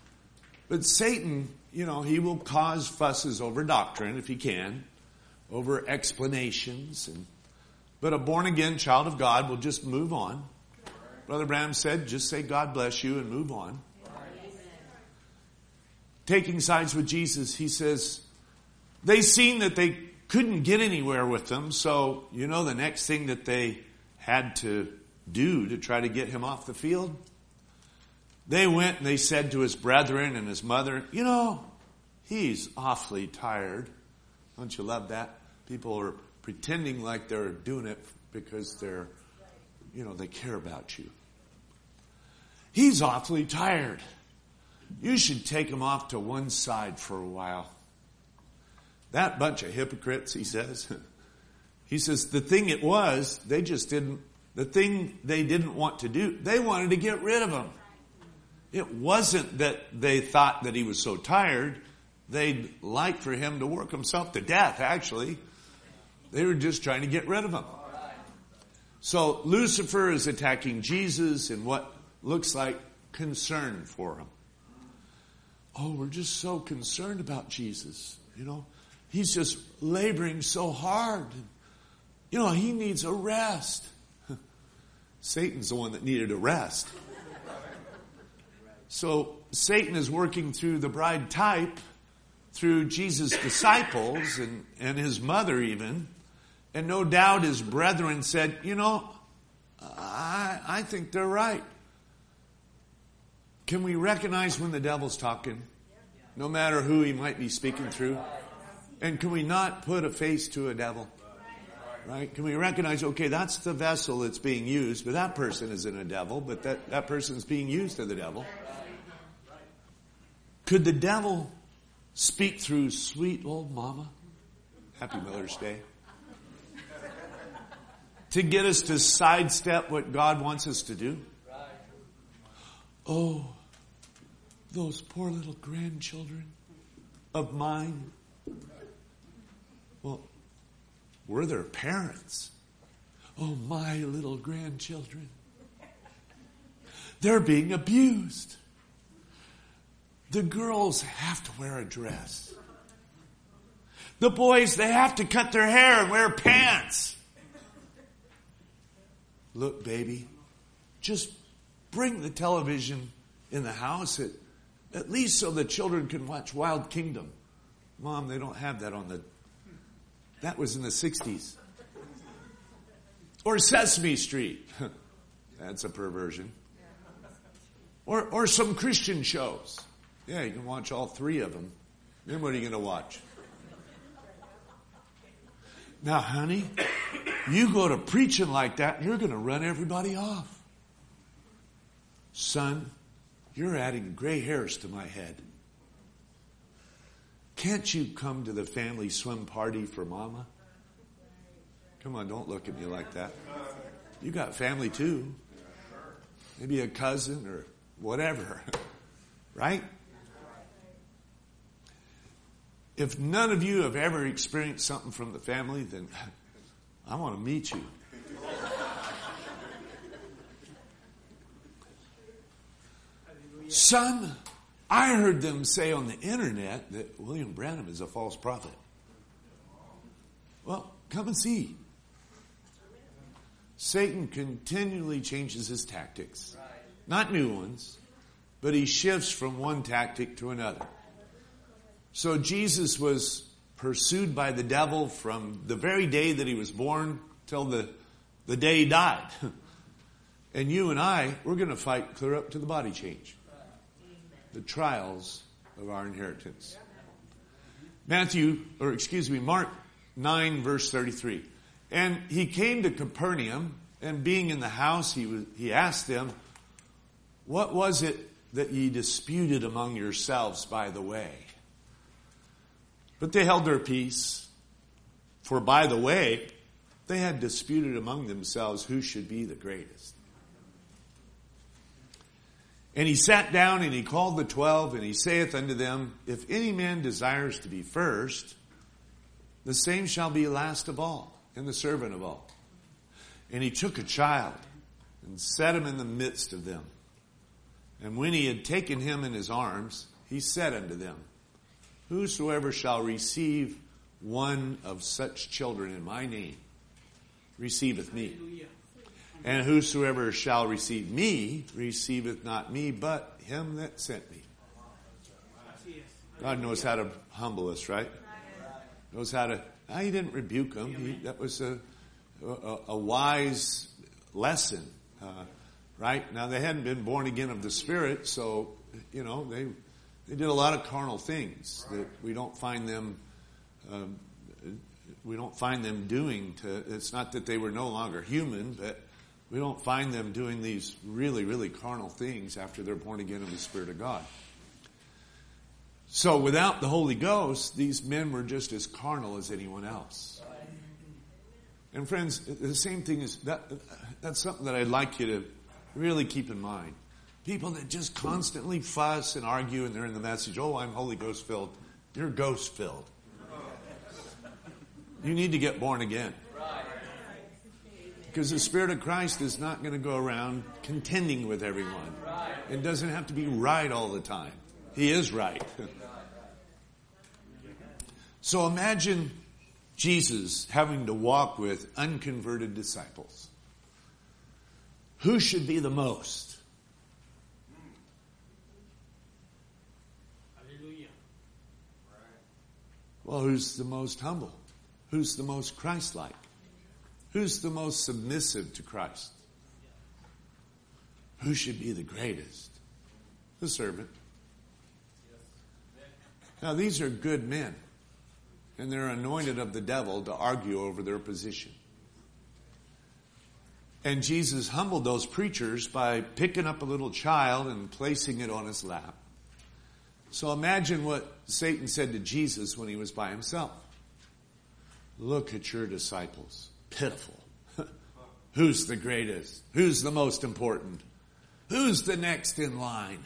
But Satan, you know, he will cause fusses over doctrine if he can, over explanations. And, but a born-again child of God will just move on. Brother Branham said, just say God bless you and move on. Amen. Taking sides with Jesus, he says, they seen that they couldn't get anywhere with them. So, you know, the next thing that they had to do to try to get him off the field, they went and they said to his brethren and his mother, you know, he's awfully tired. Don't you love that? People are pretending like they're doing it because they're, you know, they care about you. He's awfully tired. You should take him off to one side for a while. That bunch of hypocrites, he says. He says the thing it was, they just didn't, the thing they didn't want to do, they wanted to get rid of him. It wasn't that they thought that he was so tired. They'd like for him to work himself to death, actually. They were just trying to get rid of him. So Lucifer is attacking Jesus in what looks like concern for him. Oh, we're just so concerned about Jesus. You know, he's just laboring so hard. You know, he needs a rest. Satan's the one that needed a rest. So Satan is working through the bride type, through Jesus' disciples and, and his mother even. And no doubt his brethren said, you know, I, I think they're right. Can we recognize when the devil's talking? No matter who he might be speaking through. And can we not put a face to a devil? Right? Can we recognize, okay, that's the vessel that's being used, but that person isn't a devil, but that, that person's being used to the devil. Could the devil speak through sweet old mama? Happy Mother's Day. To get us to sidestep what God wants us to do? Oh, those poor little grandchildren of mine. Well, we're their parents. Oh, my little grandchildren. They're being abused. The girls have to wear a dress. The boys, they have to cut their hair and wear pants. Look, baby, just bring the television in the house, at, at least so the children can watch Wild Kingdom. Mom, they don't have that on the... That was in the sixties. Or Sesame Street. That's a perversion. Or, or some Christian shows. Yeah, you can watch all three of them. Then what are you going to watch? Now, honey, you go to preaching like that, you're going to run everybody off. Son, you're adding gray hairs to my head. Can't you come to the family swim party for mama? Come on, don't look at me like that. You got family too. Maybe a cousin or whatever. Right? If none of you have ever experienced something from the family, then I want to meet you. Son, I heard them say on the internet that William Branham is a false prophet. Well, come and see. Satan continually changes his tactics. Not new ones, but he shifts from one tactic to another. So Jesus was pursued by the devil from the very day that he was born till the, the day he died. And you and I, we're going to fight clear up to the body change. The trials of our inheritance. Matthew, or excuse me, Mark nine verse thirty-three. And he came to Capernaum, and being in the house, he was, he asked them, what was it that ye disputed among yourselves by the way? But they held their peace, for by the way, they had disputed among themselves who should be the greatest. And he sat down and he called the twelve, and he saith unto them, if any man desires to be first, the same shall be last of all, and the servant of all. And he took a child and set him in the midst of them. And when he had taken him in his arms, he said unto them, whosoever shall receive one of such children in my name receiveth me. And whosoever shall receive me receiveth not me, but him that sent me. God knows how to humble us, right? Knows how to. He didn't rebuke them. He, that was a, a, a wise lesson, uh, right? Now they hadn't been born again of the Spirit, so you know they they did a lot of carnal things that we don't find them. Um, we don't find them doing. To it's not that they were no longer human, but we don't find them doing these really, really carnal things after they're born again of the Spirit of God. So without the Holy Ghost, these men were just as carnal as anyone else. And friends, the same thing is, that. that's something that I'd like you to really keep in mind. People that just constantly fuss and argue and they're in the message, oh, I'm Holy Ghost filled. You're ghost filled. You need to get born again. Because the Spirit of Christ is not going to go around contending with everyone. It doesn't have to be right all the time. He is right. So imagine Jesus having to walk with unconverted disciples. Who should be the most? Hallelujah. Well, who's the most humble? Who's the most Christ-like? Who's the most submissive to Christ? Who should be the greatest? The servant. Now, these are good men, and they're anointed of the devil to argue over their position. And Jesus humbled those preachers by picking up a little child and placing it on his lap. So imagine what Satan said to Jesus when he was by himself. Look at your disciples. Pitiful. Who's the greatest? Who's the most important? Who's the next in line?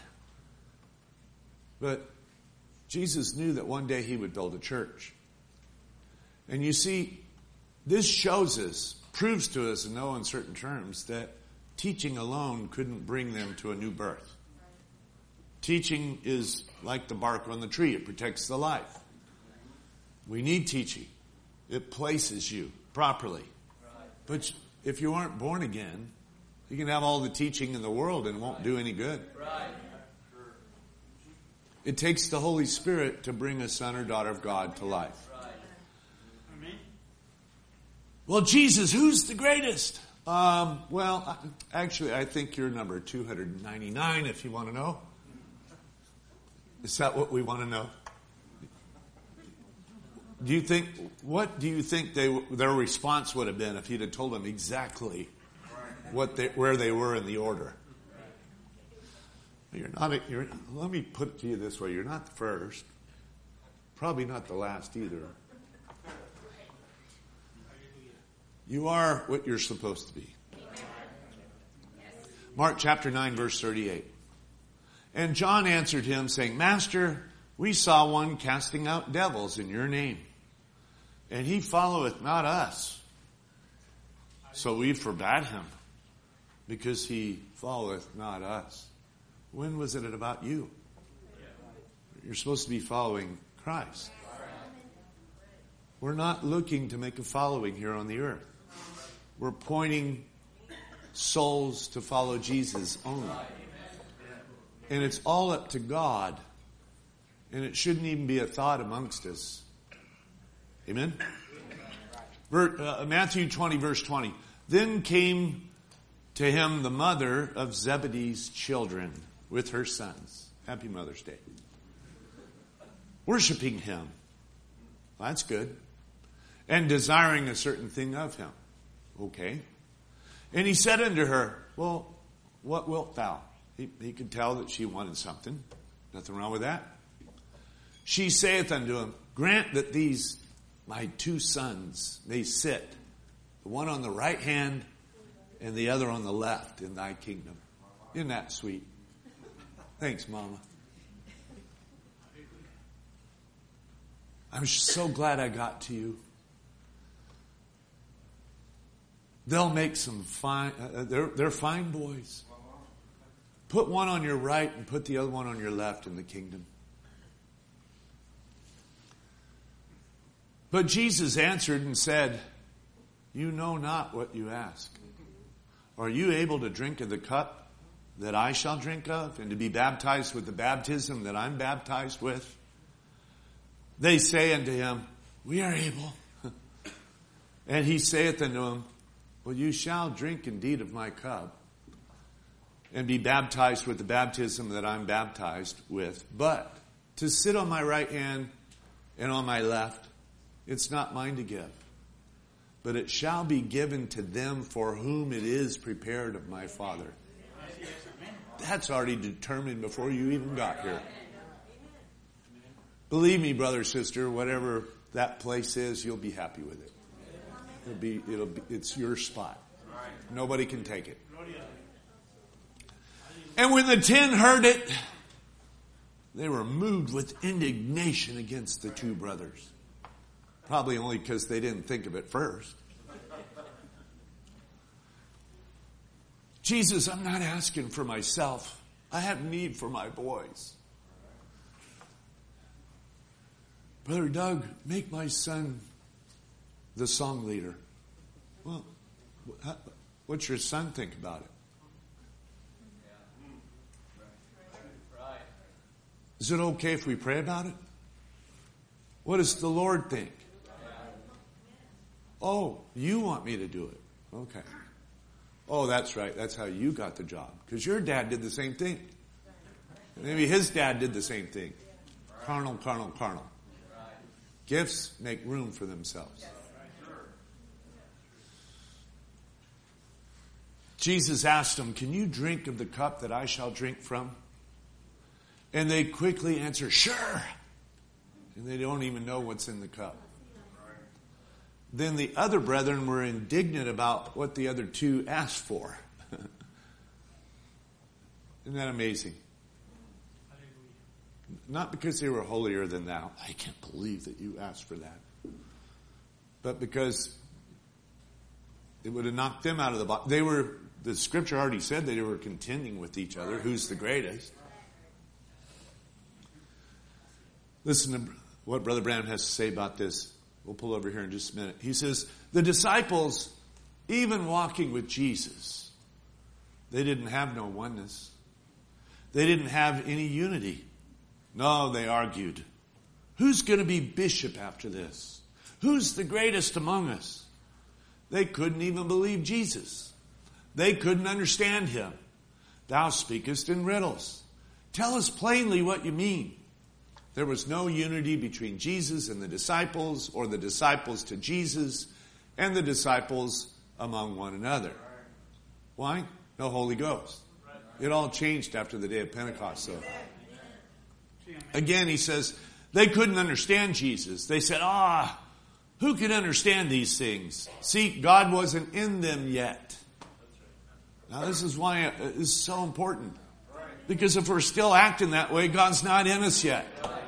But Jesus knew that one day he would build a church. And you see, this shows us, proves to us in no uncertain terms, that teaching alone couldn't bring them to a new birth. Teaching is like the bark on the tree. It protects the life. We need teaching. It places you properly. But if you aren't born again, you can have all the teaching in the world and it won't do any good. It takes the Holy Spirit to bring a son or daughter of God to life. Well, Jesus, who's the greatest? Um, well, actually, I think you're number two hundred ninety-nine, if you want to know. Is that what we want to know? Do you think, what do you think they, their response would have been if you'd have told them exactly what they, where they were in the order? You're not, a, you're, let me put it to you this way. You're not the first. Probably not the last either. You are what you're supposed to be. Mark chapter nine, verse thirty-eight. And John answered him, saying, Master, we saw one casting out devils in your name, and he followeth not us. So we forbade him, because he followeth not us. When was it about you? You're supposed to be following Christ. We're not looking to make a following here on the earth. We're pointing souls to follow Jesus only. And it's all up to God. And it shouldn't even be a thought amongst us. Amen? Uh, Matthew twenty, verse twenty. Then came to him the mother of Zebedee's children with her sons. Happy Mother's Day. Worshipping him. Well, that's good. And desiring a certain thing of him. Okay. And he said unto her, well, what wilt thou? He, he could tell that she wanted something. Nothing wrong with that. She saith unto him, grant that these my two sons may sit, the one on the right hand and the other on the left in thy kingdom. Isn't that sweet? Thanks, Mama. I'm so glad I got to you. They'll make some fine, uh, they're, they're fine boys. Put one on your right and put the other one on your left in the kingdom. But Jesus answered and said, you know not what you ask. Are you able to drink of the cup that I shall drink of, and to be baptized with the baptism that I'm baptized with? They say unto him, we are able. And he saith unto them, well, you shall drink indeed of my cup, and be baptized with the baptism that I'm baptized with. But to sit on my right hand and on my left, it's not mine to give, but it shall be given to them for whom it is prepared of my Father. That's already determined before you even got here. Believe me, brother, sister, whatever that place is, you'll be happy with it. It'll be, it'll be, it's your spot. Nobody can take it. And when the ten heard it, they were moved with indignation against the two brothers. Probably only because they didn't think of it first. Jesus, I'm not asking for myself. I have need for my boys. Brother Doug, make my son the song leader. Well, what's your son think about it? Is it okay if we pray about it? What does the Lord think? Oh, you want me to do it. Okay. Oh, that's right. That's how you got the job. Because your dad did the same thing. Maybe his dad did the same thing. Carnal, carnal, carnal. Gifts make room for themselves. Jesus asked them, can you drink of the cup that I shall drink from? And they quickly answer, sure. And they don't even know what's in the cup. Then the other brethren were indignant about what the other two asked for. Isn't that amazing? Not because they were holier than thou. I can't believe that you asked for that. But because it would have knocked them out of the box. They were, the scripture already said they were contending with each other. Who's the greatest? Listen to what Brother Branham has to say about this. We'll pull over here in just a minute. He says, the disciples, even walking with Jesus, they didn't have no oneness. They didn't have any unity. No, they argued. Who's going to be bishop after this? Who's the greatest among us? They couldn't even believe Jesus. They couldn't understand him. Thou speakest in riddles. Tell us plainly what you mean. There was no unity between Jesus and the disciples, or the disciples to Jesus and the disciples among one another. Why? No Holy Ghost. It all changed after the day of Pentecost. So, again, he says, they couldn't understand Jesus. They said, ah, who can understand these things? See, God wasn't in them yet. Now, this is why it is so important. Because if we're still acting that way, God's not in us yet.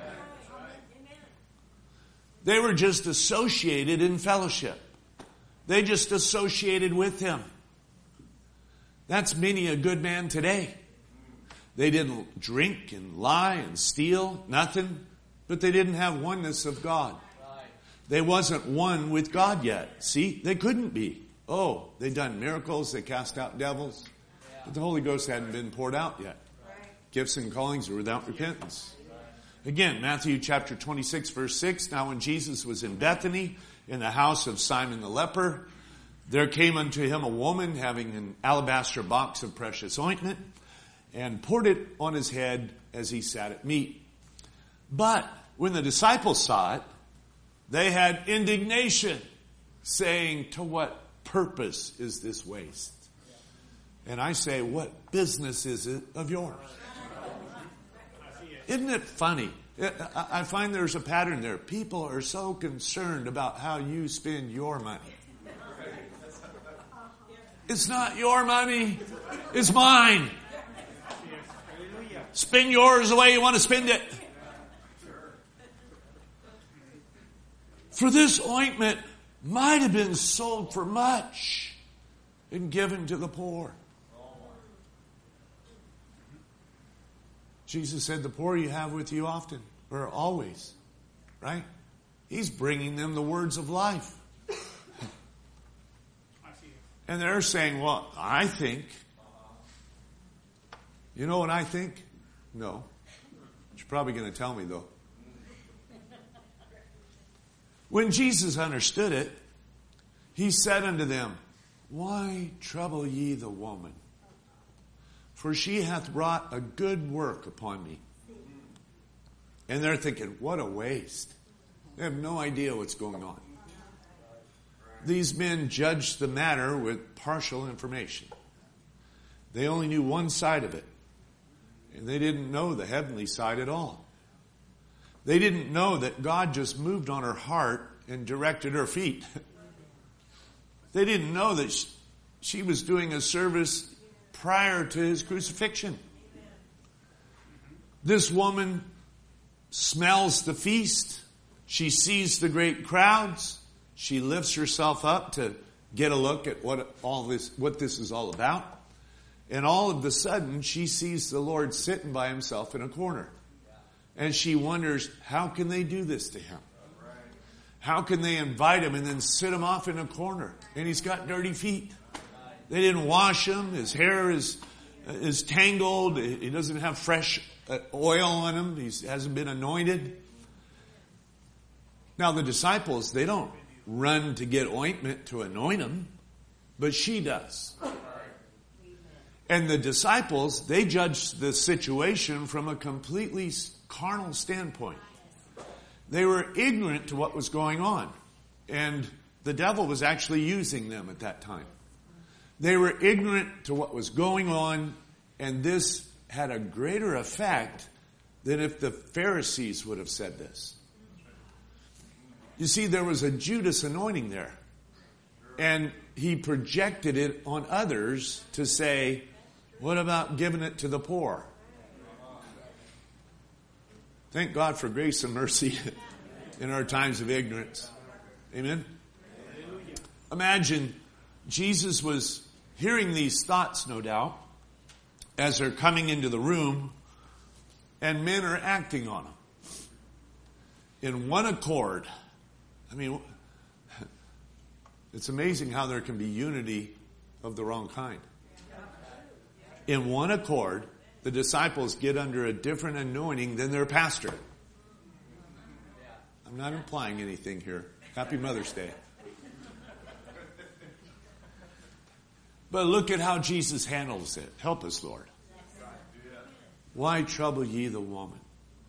They were just associated in fellowship. They just associated with him. That's many a good man today. They didn't drink and lie and steal, nothing, but they didn't have oneness of God. They wasn't one with God yet. See, they couldn't be. Oh, they done miracles, they cast out devils, but the Holy Ghost hadn't been poured out yet. Gifts and callings are without repentance. Again, Matthew chapter twenty-six, verse six, now when Jesus was in Bethany, in the house of Simon the leper, there came unto him a woman having an alabaster box of precious ointment, and poured it on his head as he sat at meat. But when the disciples saw it, they had indignation, saying, to what purpose is this waste? And I say, what business is it of yours? Isn't it funny? I find there's a pattern there. People are so concerned about how you spend your money. It's not your money. It's mine. Spend yours the way you want to spend it. For this ointment might have been sold for much and given to the poor. Jesus said, the poor you have with you often, or always, right? He's bringing them the words of life. And they're saying, well, I think. You know what I think? No. You're probably going to tell me, though. When Jesus understood it, he said unto them, why trouble ye the woman? For she hath wrought a good work upon me. And they're thinking, what a waste. They have no idea what's going on. These men judged the matter with partial information. They only knew one side of it. And they didn't know the heavenly side at all. They didn't know that God just moved on her heart and directed her feet. They didn't know that she was doing a service prior to his crucifixion. This woman smells the feast. She sees the great crowds. She lifts herself up to get a look at what all this, what this is all about. And all of a sudden, she sees the Lord sitting by himself in a corner. And she wonders, how can they do this to him? How can they invite him and then sit him off in a corner? And he's got dirty feet. They didn't wash him. His hair is, is tangled. He doesn't have fresh oil on him. He hasn't been anointed. Now the disciples, they don't run to get ointment to anoint him, but she does. And the disciples, they judge the situation from a completely carnal standpoint. They were ignorant to what was going on. And the devil was actually using them at that time. They were ignorant to what was going on, and this had a greater effect than if the Pharisees would have said this. You see, there was a Judas anointing there. And he projected it on others to say, what about giving it to the poor? Thank God for grace and mercy in our times of ignorance. Amen? Imagine Jesus was hearing these thoughts, no doubt, as they're coming into the room, and men are acting on them. In one accord. I mean, it's amazing how there can be unity of the wrong kind. In one accord, the disciples get under a different anointing than their pastor. I'm not implying anything here. Happy Mother's Day. But look at how Jesus handles it. Help us, Lord. Why trouble ye the woman?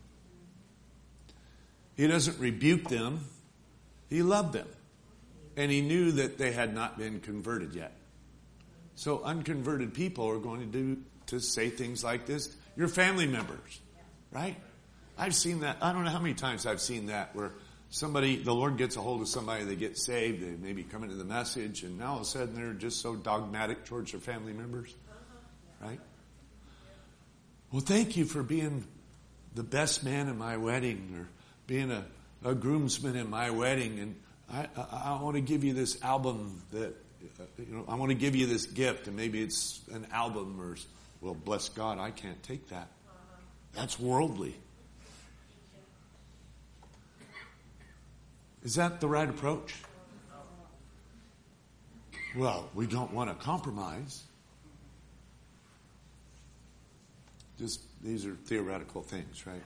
He doesn't rebuke them. He loved them. And he knew that they had not been converted yet. So unconverted people are going to do to say things like this. Your family members, right? I've seen that. I don't know how many times I've seen that where somebody, the Lord gets a hold of somebody, they get saved, they maybe come into the message, and now all of a sudden they're just so dogmatic towards their family members, right? Well, thank you for being the best man in my wedding, or being a, a groomsman in my wedding, and I, I, I want to give you this album that, uh, you know, I want to give you this gift, and maybe it's an album, or, well, bless God, I can't take that. That's worldly. Is that the right approach? Well, we don't want to compromise. Just, these are theoretical things, right?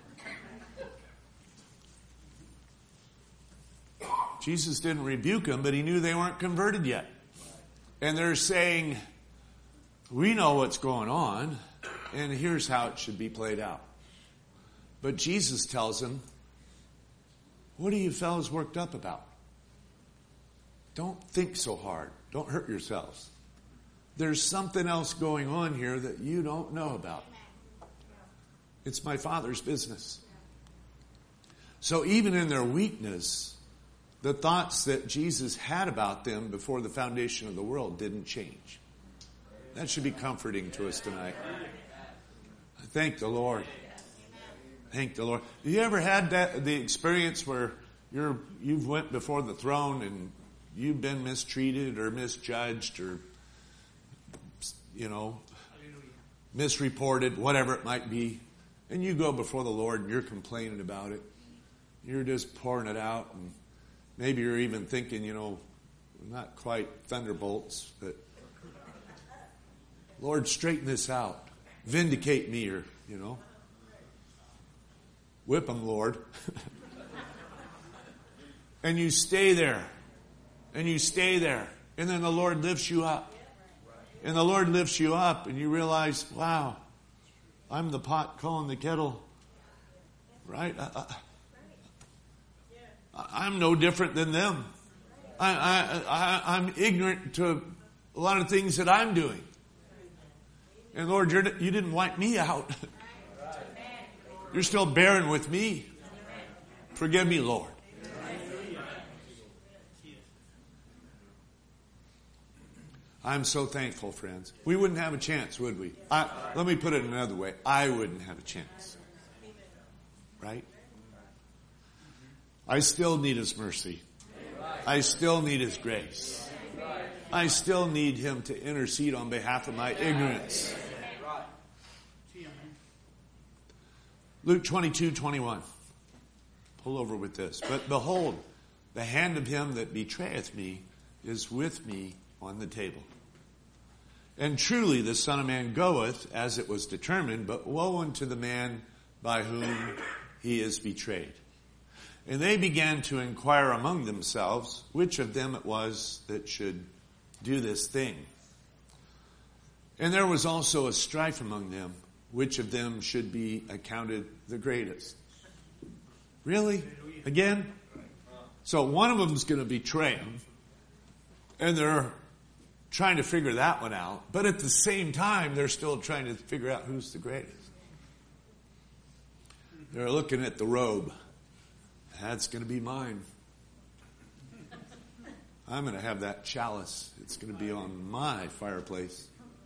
Jesus didn't rebuke them, but he knew they weren't converted yet. And they're saying, we know what's going on, and here's how it should be played out. But Jesus tells them, what are you fellows worked up about? Don't think so hard. Don't hurt yourselves. There's something else going on here that you don't know about. It's my Father's business. So even in their weakness, the thoughts that Jesus had about them before the foundation of the world didn't change. That should be comforting to us tonight. Thank the Lord. Thank the Lord. Have you ever had that, the experience where you're, you've went before the throne and you've been mistreated or misjudged or, you know, misreported, whatever it might be, and you go before the Lord and you're complaining about it. You're just pouring it out, and maybe you're even thinking, you know, not quite thunderbolts, but Lord, straighten this out. Vindicate me, or, you know. Whip them, Lord. And you stay there. And you stay there. And then the Lord lifts you up. And the Lord lifts you up, and you realize, wow, I'm the pot calling the kettle. Right? I, I, I'm no different than them. I, I, I, I'm ignorant to a lot of things that I'm doing. And Lord, you're, you didn't wipe me out. You're still bearing with me. Forgive me, Lord. I'm so thankful, friends. We wouldn't have a chance, would we? I, let me put it another way. I wouldn't have a chance. Right? I still need His mercy. I still need His grace. I still need Him to intercede on behalf of my ignorance. Luke twenty-two twenty-one. Pull over with this. But behold, the hand of him that betrayeth me is with me on the table. And truly the Son of Man goeth as it was determined, but woe unto the man by whom he is betrayed. And they began to inquire among themselves which of them it was that should do this thing. And there was also a strife among them, which of them should be accounted the greatest. Really? Again? So one of them is going to betray him, and they're trying to figure that one out. But at the same time, they're still trying to figure out who's the greatest. They're looking at the robe. That's going to be mine. I'm going to have that chalice. It's going to be on my fireplace.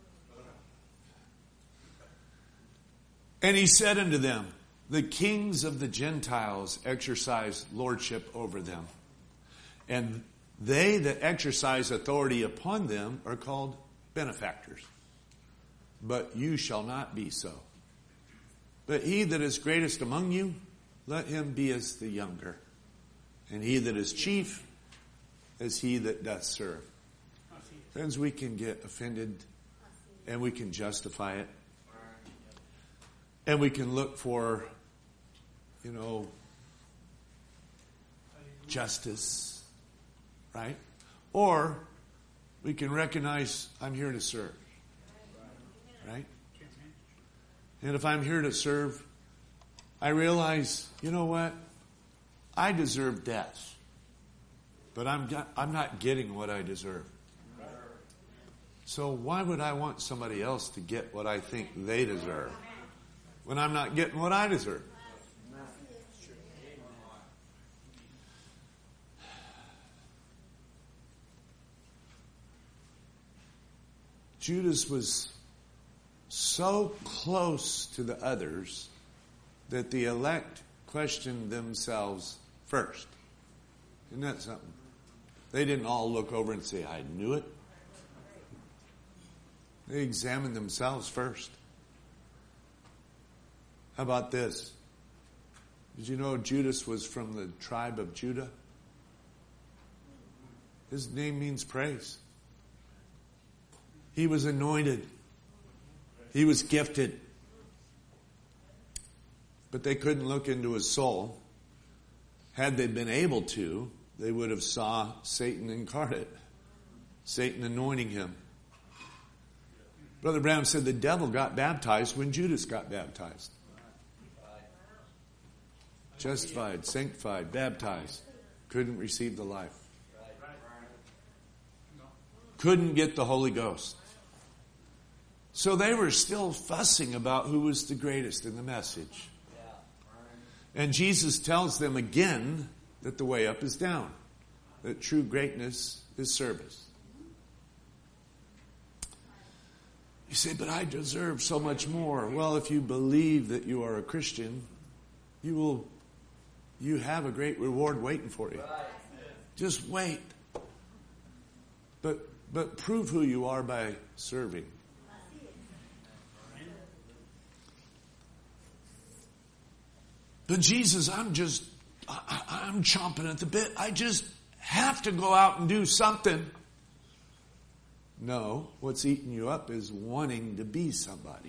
And he said unto them, the kings of the Gentiles exercise lordship over them. And they that exercise authority upon them are called benefactors. But you shall not be so. But he that is greatest among you, let him be as the younger. And he that is chief, as he that doth serve. Friends, we can get offended, and we can justify it. And we can look for, you know, justice, right? Or we can recognize I'm here to serve, right? And if I'm here to serve, I realize, you know what? I deserve death, but I'm I'm not getting what I deserve. So why would I want somebody else to get what I think they deserve when I'm not getting what I deserve? Judas was so close to the others that the elect questioned themselves first. Isn't that something? They didn't all look over and say, I knew it. They examined themselves first. How about this? Did you know Judas was from the tribe of Judah? His name means praise. He was anointed. He was gifted. But they couldn't look into his soul. Had they been able to, they would have saw Satan incarnate. Satan anointing him. Brother Brown said the devil got baptized when Judas got baptized. Justified, sanctified, baptized. Couldn't receive the life. Couldn't get the Holy Ghost. So they were still fussing about who was the greatest in the message. And Jesus tells them again that the way up is down. That true greatness is service. You say, but I deserve so much more. Well, if you believe that you are a Christian, you will, you have a great reward waiting for you. Just wait. But, but prove who you are by serving. But Jesus, I'm just, I, I'm chomping at the bit. I just have to go out and do something. No, what's eating you up is wanting to be somebody.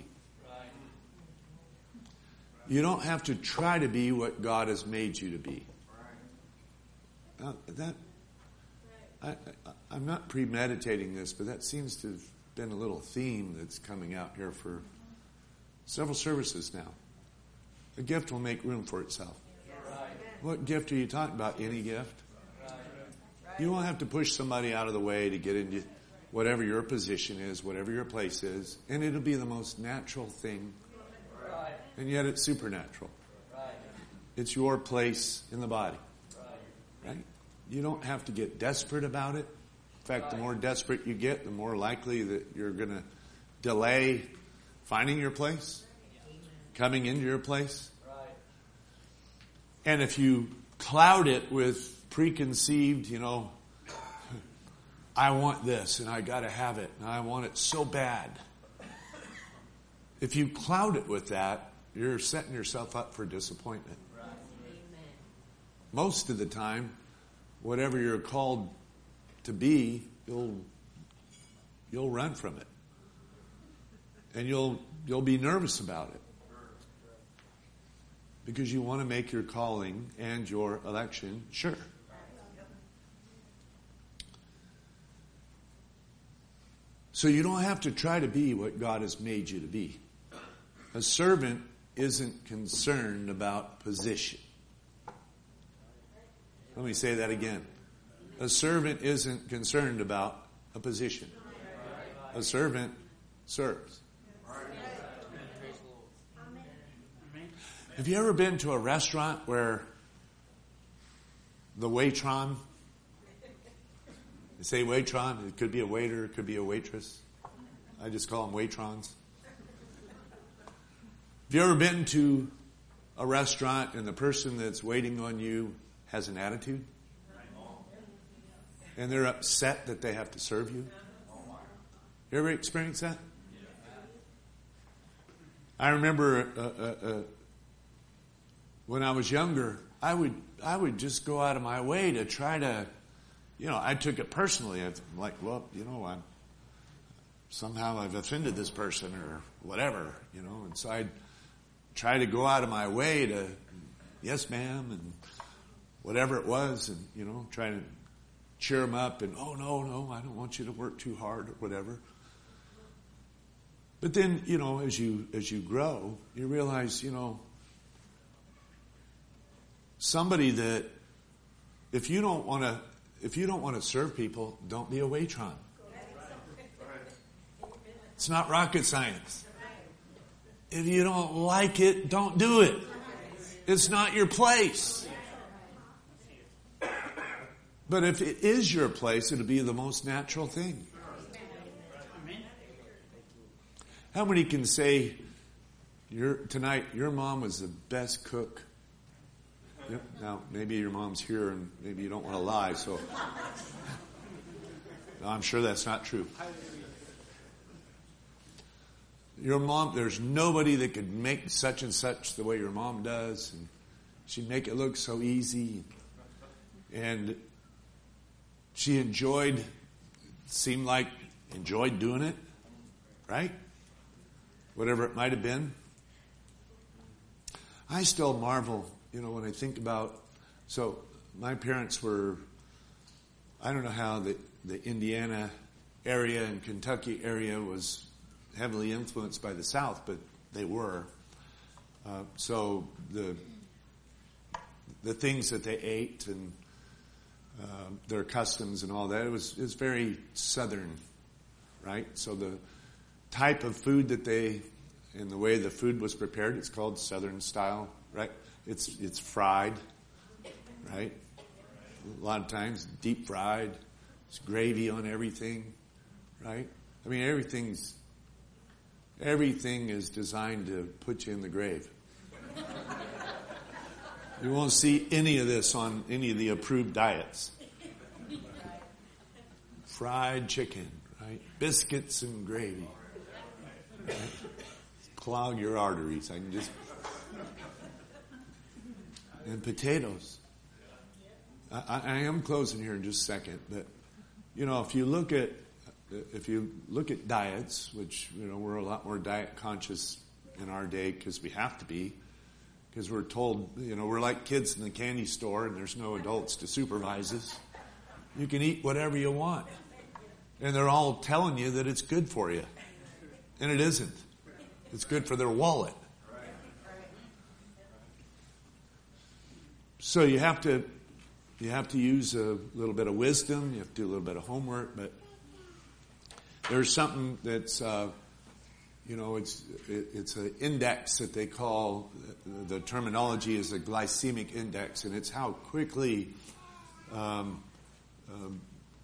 You don't have to try to be what God has made you to be. Now, that I, I, I'm not premeditating this, but that seems to have been a little theme that's coming out here for several services now. A gift will make room for itself. What gift are you talking about? Any gift? You won't have to push somebody out of the way to get into whatever your position is, whatever your place is, and it'll be the most natural thing. And yet it's supernatural. It's your place in the body. Right? You don't have to get desperate about it. In fact, the more desperate you get, the more likely that you're going to delay finding your place, coming into your place. And if you cloud it with preconceived, you know, I want this and I got to have it and I want it so bad. If you cloud it with that, you're setting yourself up for disappointment. Most of the time, whatever you're called to be, you'll you'll run from it. And you'll you'll be nervous about it. Because you want to make your calling and your election sure. So you don't have to try to be what God has made you to be. A servant isn't concerned about position. Let me say that again. A servant isn't concerned about a position. A servant serves. Have you ever been to a restaurant where the waitron, they say waitron, it could be a waiter, it could be a waitress. I just call them waitrons. Have you ever been to a restaurant and the person that's waiting on you has an attitude? And they're upset that they have to serve you? You ever experienced that? I remember uh, uh, uh, when I was younger, I would I would just go out of my way to try to, you know, I took it personally. I'm like, well, you know, I'm somehow I've offended this person or whatever, you know, and so I'd try to go out of my way to, yes, ma'am, and whatever it was, and, you know, try to cheer them up and, oh, no, no, I don't want you to work too hard or whatever. But then, you know, as you as you grow, you realize, you know, somebody that if you don't want to if you don't want to serve people, don't be a waitron. It's not rocket science. If you don't like it, don't do it. It's not your place. But if it is your place, it'll be the most natural thing. How many can say, your, tonight, your mom was the best cook? Yep. Now, maybe your mom's here and maybe you don't want to lie, so. No, I'm sure that's not true. Your mom, there's nobody that could make such and such the way your mom does. And she'd make it look so easy. And she enjoyed, seemed like, enjoyed doing it. Right? Whatever it might have been. I still marvel, you know, when I think about, so my parents were, I don't know how the, the Indiana area and Kentucky area was heavily influenced by the South, but they were. Uh, so the the things that they ate and uh, their customs and all that, it was, it was very Southern, right? So the type of food that they, and the way the food was prepared, it's called Southern style, right? It's it's fried, right? A lot of times deep fried. It's gravy on everything, right? I mean, everything's everything is designed to put you in the grave. You won't see any of this on any of the approved diets. Fried chicken, right? Biscuits and gravy. Right? Clog your arteries. I can just... And potatoes. I, I am closing here in just a second, but you know, if you look at if you look at diets, which you know we're a lot more diet conscious in our day because we have to be, because we're told, you know, we're like kids in the candy store and there's no adults to supervise us. You can eat whatever you want, and they're all telling you that it's good for you, and it isn't. It's good for their wallet. So you have to you have to use a little bit of wisdom. You have to do a little bit of homework. But there's something that's uh, you know it's it, it's an index that they call, the terminology is a glycemic index, and it's how quickly um, um,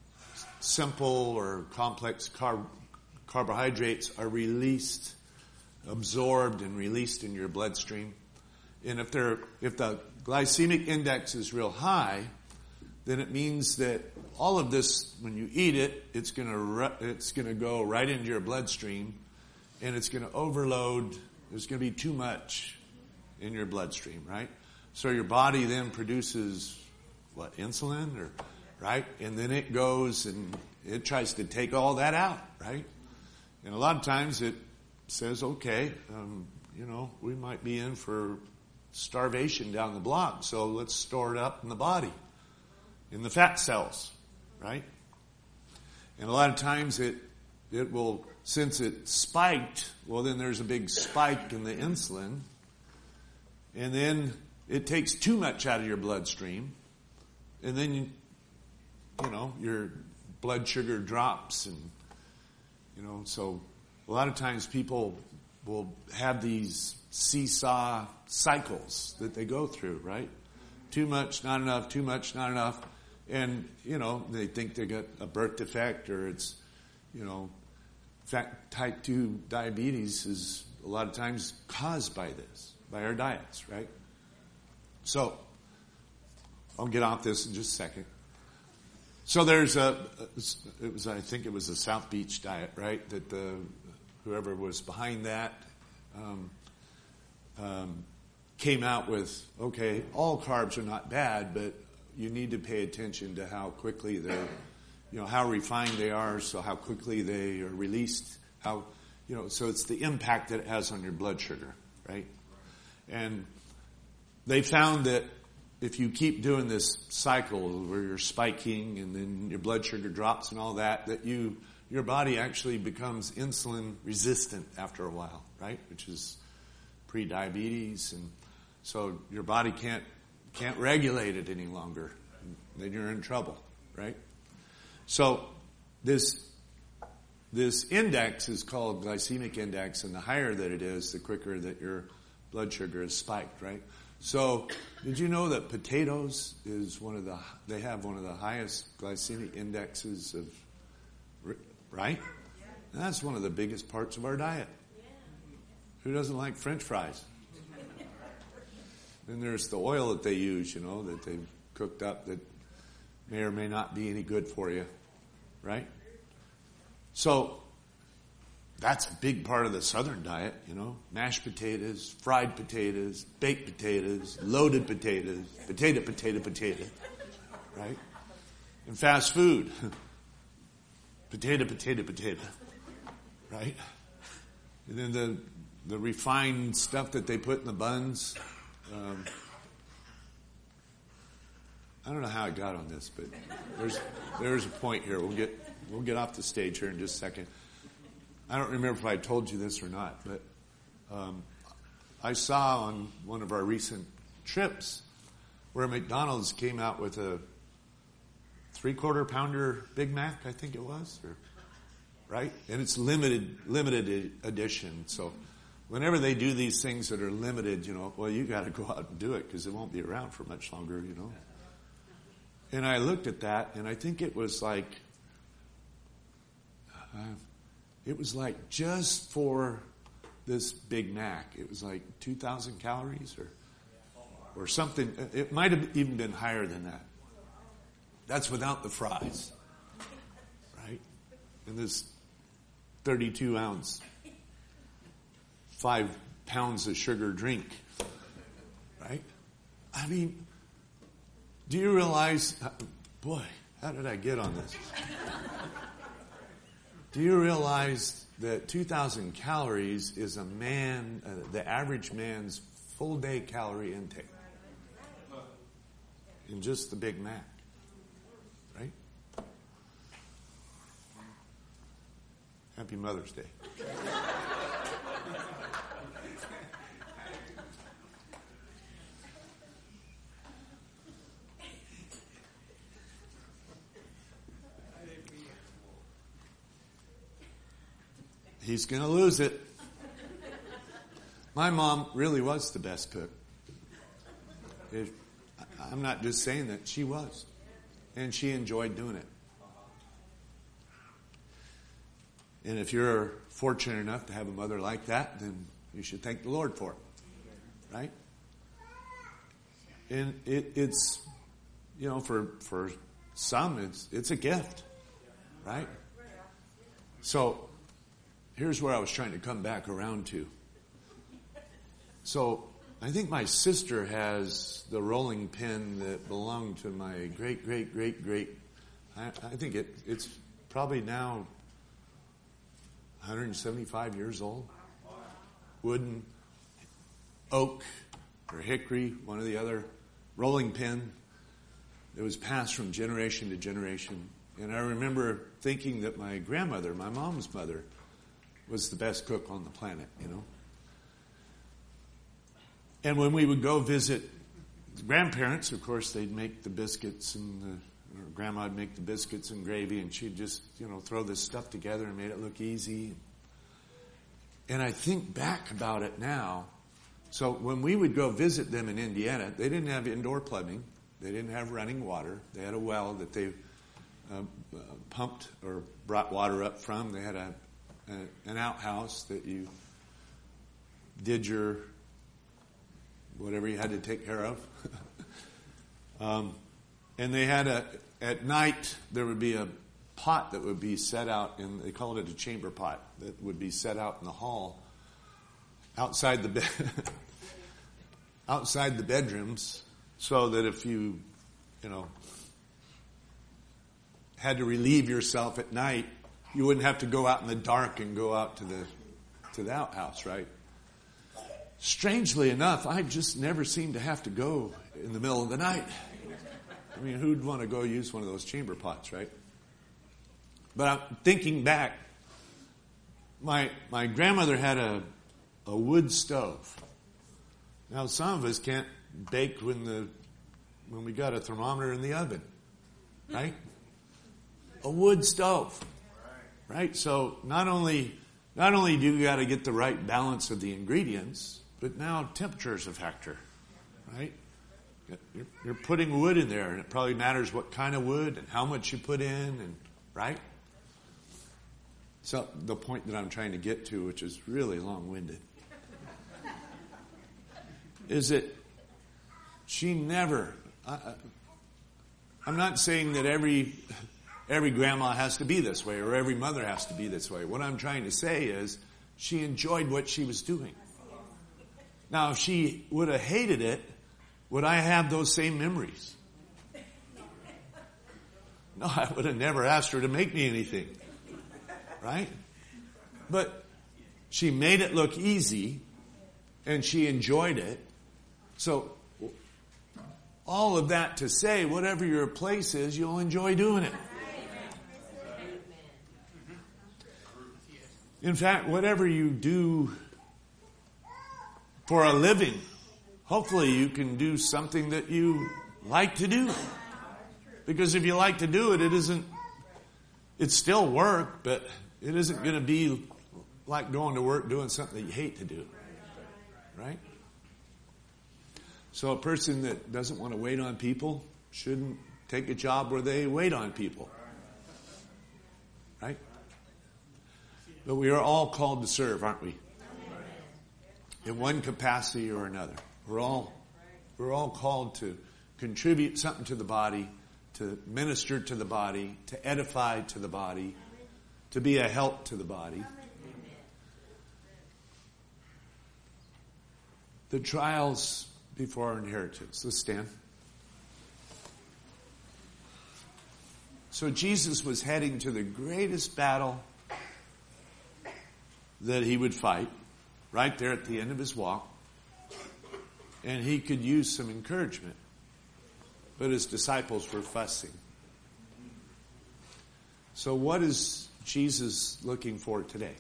simple or complex carb, carbohydrates are released, absorbed, and released in your bloodstream. And if they're if the glycemic index is real high, then it means that all of this, when you eat it, it's going to it's going to go right into your bloodstream, and it's going to overload. There's going to be too much in your bloodstream, right? So your body then produces what, insulin, or right, and then it goes and it tries to take all that out, right? And a lot of times it says, okay, um, you know, we might be in for starvation down the block, so let's store it up in the body, in the fat cells, right? And a lot of times it it will, since it spiked, well then there's a big spike in the insulin, and then it takes too much out of your bloodstream, and then you, you know, your blood sugar drops, and you know, so a lot of times people will have these seesaw cycles that they go through, right? Too much, not enough, too much, not enough. And, you know, they think they got a birth defect, or it's, you know, in fact, type two diabetes is a lot of times caused by this, by our diets, right? So, I'll get off this in just a second. So there's a, it was, I think it was the South Beach diet, right? That the, whoever was behind that, um, um, came out with, okay, all carbs are not bad, but you need to pay attention to how quickly they're, you know, how refined they are, so how quickly they are released, how, you know, so it's the impact that it has on your blood sugar, right? And they found that if you keep doing this cycle where you're spiking and then your blood sugar drops and all that, that you, your body actually becomes insulin resistant after a while, right? Which is pre-diabetes, and so your body can't can't regulate it any longer. Then you're in trouble, right? So this this index is called glycemic index, and the higher that it is, the quicker that your blood sugar is spiked, right? So did you know that potatoes is one of the they have one of the highest glycemic indexes of, right? And that's one of the biggest parts of our diet. Who doesn't like French fries? Then there's the oil that they use, you know, that they've cooked up that may or may not be any good for you, right? So that's a big part of the Southern diet, you know, mashed potatoes, fried potatoes, baked potatoes, loaded potatoes, potato, potato, potato, right? And fast food, potato, potato, potato, right? And then the the refined stuff that they put in the buns. Um, I don't know how I got on this, but there's there's a point here. We'll get we'll get off the stage here in just a second. I don't remember if I told you this or not, but um, I saw on one of our recent trips where McDonald's came out with a three-quarter pounder Big Mac, I think it was, or, right? And it's limited limited edition, so whenever they do these things that are limited, you know, well, you got to go out and do it because it won't be around for much longer, you know. And I looked at that, and I think it was like, uh, it was like just for this Big Mac, it was like two thousand calories or or something. It might have even been higher than that. That's without the fries, right? And this thirty-two ounce, five pounds of sugar drink, right? I mean, Do you realize, boy, how did I get on this? Do you realize that two thousand calories is a man, uh, the average man's full day calorie intake? In just the Big Mac, right? Happy Mother's Day. He's going to lose it. My mom really was the best cook. It, I'm not just saying that. She was. And she enjoyed doing it. And if you're fortunate enough to have a mother like that, then you should thank the Lord for it. Right? And it, it's, you know, for, for some, it's, it's a gift. Right? So, here's where I was trying to come back around to. So, I think my sister has the rolling pin that belonged to my great, great, great, great. I, I think it, it's probably now one hundred seventy-five years old. Wooden, oak, or hickory, one or the other. Rolling pin that was passed from generation to generation. And I remember thinking that my grandmother, my mom's mother, was the best cook on the planet, you know. And when we would go visit the grandparents, of course, they'd make the biscuits and the, or Grandma would make the biscuits and gravy, and she'd just, you know, throw this stuff together and made it look easy. And I think back about it now. So when we would go visit them in Indiana, they didn't have indoor plumbing. They didn't have running water. They had a well that they uh, uh, pumped or brought water up from. They had a, a an outhouse that you did your whatever you had to take care of. um, and they had a, at night, there would be a pot that would be set out in, they called it a chamber pot, that would be set out in the hall outside the bed, outside the bedrooms, so that if you, you know, had to relieve yourself at night, you wouldn't have to go out in the dark and go out to the, to the outhouse, right? Strangely enough, I just never seemed to have to go in the middle of the night. I mean, who'd want to go use one of those chamber pots, right? But I'm thinking back, my my grandmother had a a wood stove. Now, some of us can't bake when the when we got a thermometer in the oven, right? A wood stove, right? So not only not only do you got to get the right balance of the ingredients, but now temperature is a factor, right? You're, you're putting wood in there, and it probably matters what kind of wood and how much you put in, and right? So the point that I'm trying to get to, which is really long-winded, is that she never. I, I'm not saying that every every grandma has to be this way or every mother has to be this way. What I'm trying to say is she enjoyed what she was doing. Now, if she would have hated it, would I have those same memories? No, I would have never asked her to make me anything. Right? But she made it look easy, and she enjoyed it. So, all of that to say, whatever your place is, you'll enjoy doing it. In fact, whatever you do for a living, hopefully you can do something that you like to do. Because if you like to do it, it isn't, it's still work, but it isn't going to be like going to work doing something that you hate to do. Right? So a person that doesn't want to wait on people shouldn't take a job where they wait on people. Right? But we are all called to serve, aren't we? In one capacity or another. We're all we're all called to contribute something to the body, to minister to the body, to edify to the body, to be a help to the body. The trials before our inheritance. Let's stand. So Jesus was heading to the greatest battle that he would fight, right there at the end of his walk. And he could use some encouragement. But his disciples were fussing. So what is Jesus looking for today?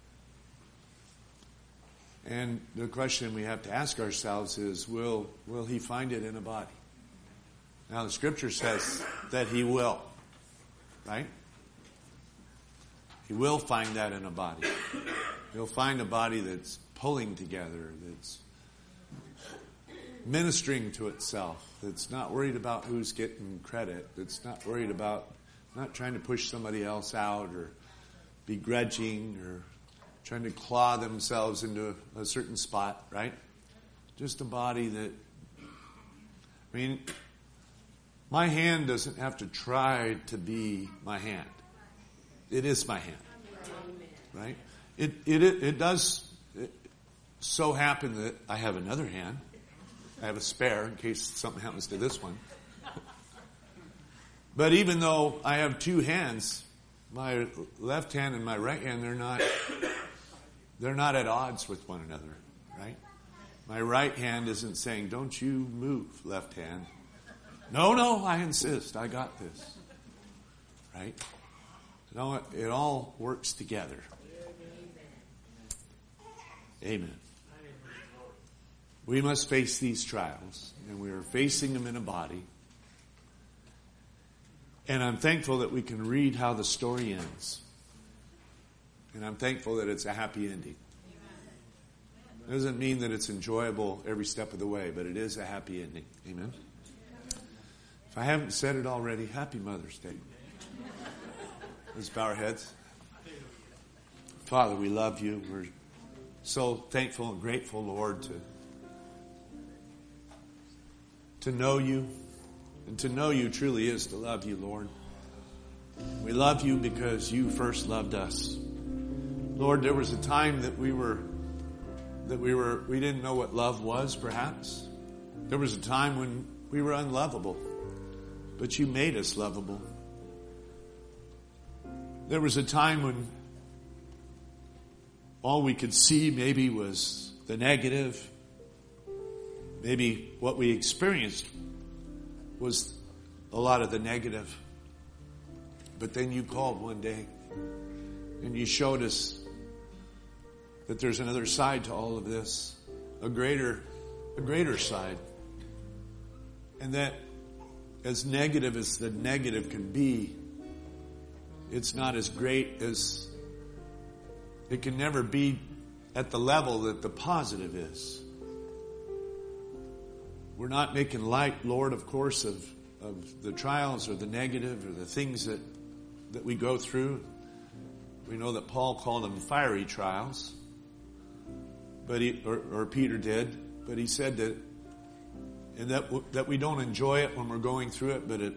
And the question we have to ask ourselves is, will, will he find it in a body? Now the scripture says that he will, right? He will find that in a body. He'll find a body that's pulling together, that's ministering to itself, that's not worried about who's getting credit, that's not worried about, not trying to push somebody else out or begrudging or trying to claw themselves into a certain spot, right? Just a body that, I mean, my hand doesn't have to try to be my hand. It is my hand, right? It it it, it does it so happen that I have another hand. I have a spare in case something happens to this one. But even though I have two hands, my left hand and my right hand, they're not they're not at odds with one another, right? My right hand isn't saying, "Don't you move, left hand." No, no, I insist. I got this. Right? No, it, it all works together. Amen. We must face these trials, and we are facing them in a body. And I'm thankful that we can read how the story ends. And I'm thankful that it's a happy ending. It doesn't mean that it's enjoyable every step of the way, but it is a happy ending. Amen. If I haven't said it already, happy Mother's Day. Let's bow our heads. Father, we love you. We're so thankful and grateful, Lord, to to know you. And to know you truly is to love you, Lord. We love you because you first loved us. Lord, there was a time that we were that we were we didn't know what love was, perhaps. There was a time when we were unlovable, but you made us lovable. There was a time when all we could see maybe was the negative. Maybe what we experienced was a lot of the negative. But then you called one day and you showed us that there's another side to all of this, a greater, a greater side. And that as negative as the negative can be, it's not as great as, it can never be at the level that the positive is. We're not making light, Lord, of course, of, of the trials or the negative or the things that, that we go through. We know that Paul called them fiery trials, but he, or, or Peter did, but he said that, and that that we don't enjoy it when we're going through it, but it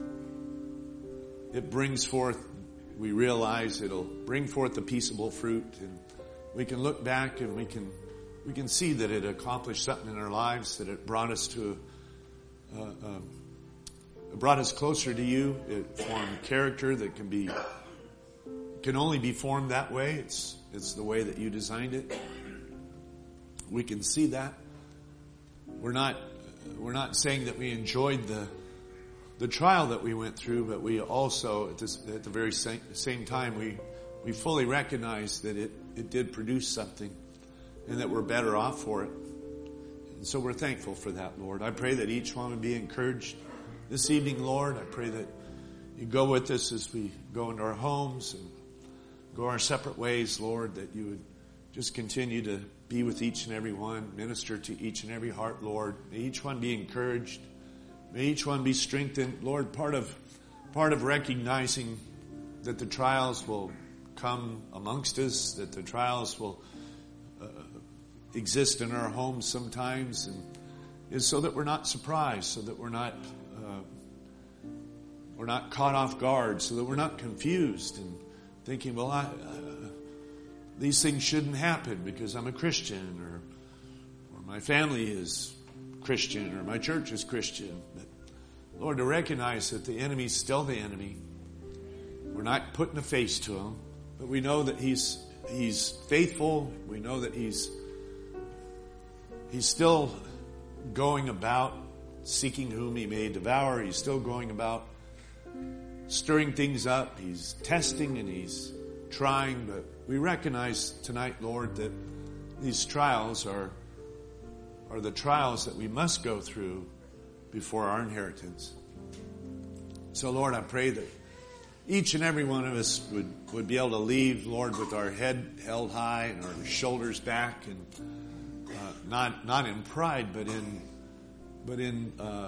it brings forth. We realize it'll bring forth the peaceable fruit, and we can look back and we can we can see that it accomplished something in our lives, that it brought us to, uh, uh, it brought us closer to you. It formed character that can be can only be formed that way. It's it's the way that you designed it. We can see that. We're not we're not saying that we enjoyed the. the trial that we went through, but we also, at, this, at the very same, same time, we, we fully recognize that it, it did produce something and that we're better off for it. And so we're thankful for that, Lord. I pray that each one would be encouraged this evening, Lord. I pray that you go with us as we go into our homes and go our separate ways, Lord, that you would just continue to be with each and every one, minister to each and every heart, Lord. May each one be encouraged. May each one be strengthened. Lord, part of part of recognizing that the trials will come amongst us, that the trials will uh, exist in our homes sometimes, and is so that we're not surprised, so that we're not uh, we're not caught off guard, so that we're not confused and thinking, well, I, uh, these things shouldn't happen because I'm a Christian, or or my family is Christian, or my church is Christian. But Lord, to recognize that the enemy is still the enemy, We're not putting a face to him, but we know that he's he's faithful. We know that he's he's still going about seeking whom he may devour. He's still going about stirring things up. He's testing and he's trying, but we recognize tonight, Lord, that these trials are are the trials that we must go through before our inheritance. So, Lord, I pray that each and every one of us would, would be able to leave, Lord, with our head held high and our shoulders back, and uh, not not in pride, but in but in uh,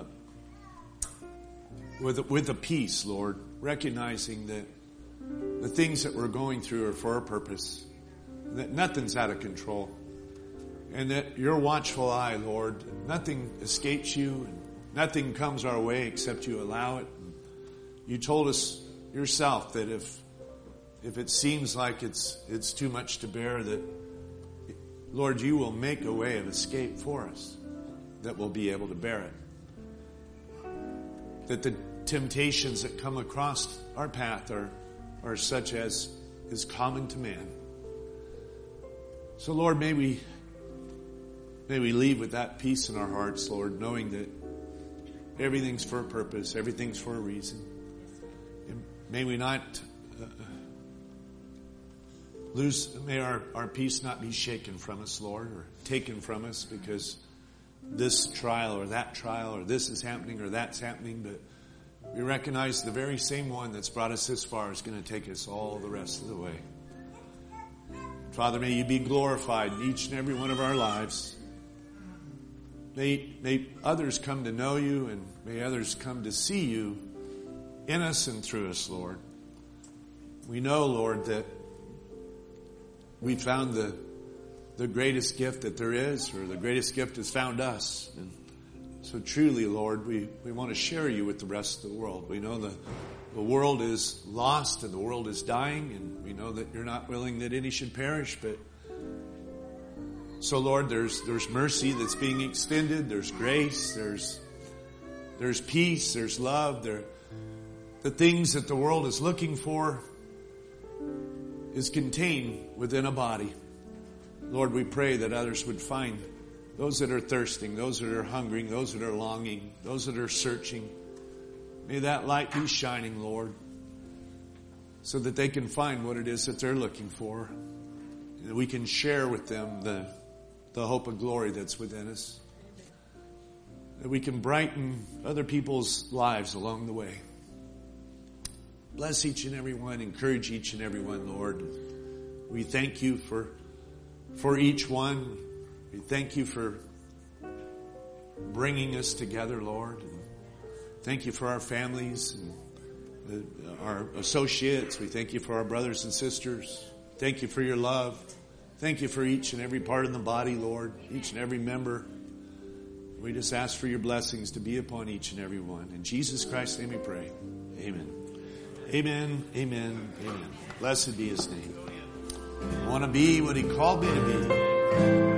with with a peace, Lord, recognizing that the things that we're going through are for a purpose, that nothing's out of control, and that your watchful eye, Lord, nothing escapes you, and nothing comes our way except you allow it. And you told us yourself that if if it seems like it's it's too much to bear, that, Lord, you will make a way of escape for us, that we'll be able to bear it. That the temptations that come across our path are are such as is common to man. So, Lord, may we may we leave with that peace in our hearts, Lord, knowing that everything's for a purpose, everything's for a reason. And may we not uh, lose, may our, our peace not be shaken from us, Lord, or taken from us because this trial or that trial or this is happening or that's happening, but we recognize the very same one that's brought us this far is going to take us all the rest of the way. Father, may you be glorified in each and every one of our lives. May, may others come to know you, and may others come to see you in us and through us, Lord. We know, Lord, that we found the the greatest gift that there is, or the greatest gift has found us. And so truly, Lord, we, we want to share you with the rest of the world. We know the, the world is lost and the world is dying, and we know that you're not willing that any should perish, but so, Lord, there's there's mercy that's being extended. There's grace. There's there's peace. There's love. There, the things that the world is looking for is contained within a body. Lord, we pray that others would find those that are thirsting, those that are hungering, those that are longing, those that are searching. May that light be shining, Lord, so that they can find what it is that they're looking for, and that we can share with them the the hope of glory that's within us, that we can brighten other people's lives along the way. Bless each and every one, encourage each and every one, Lord. We thank you for for each one. We thank you for bringing us together, Lord. And thank you for our families and our associates. We thank you for our brothers and sisters. Thank you for your love. Thank you for each and every part of the body, Lord, each and every member. We just ask for your blessings to be upon each and every one. In Jesus Christ's name we pray. Amen. Amen, amen, amen. Blessed be his name. I want to be what he called me to be.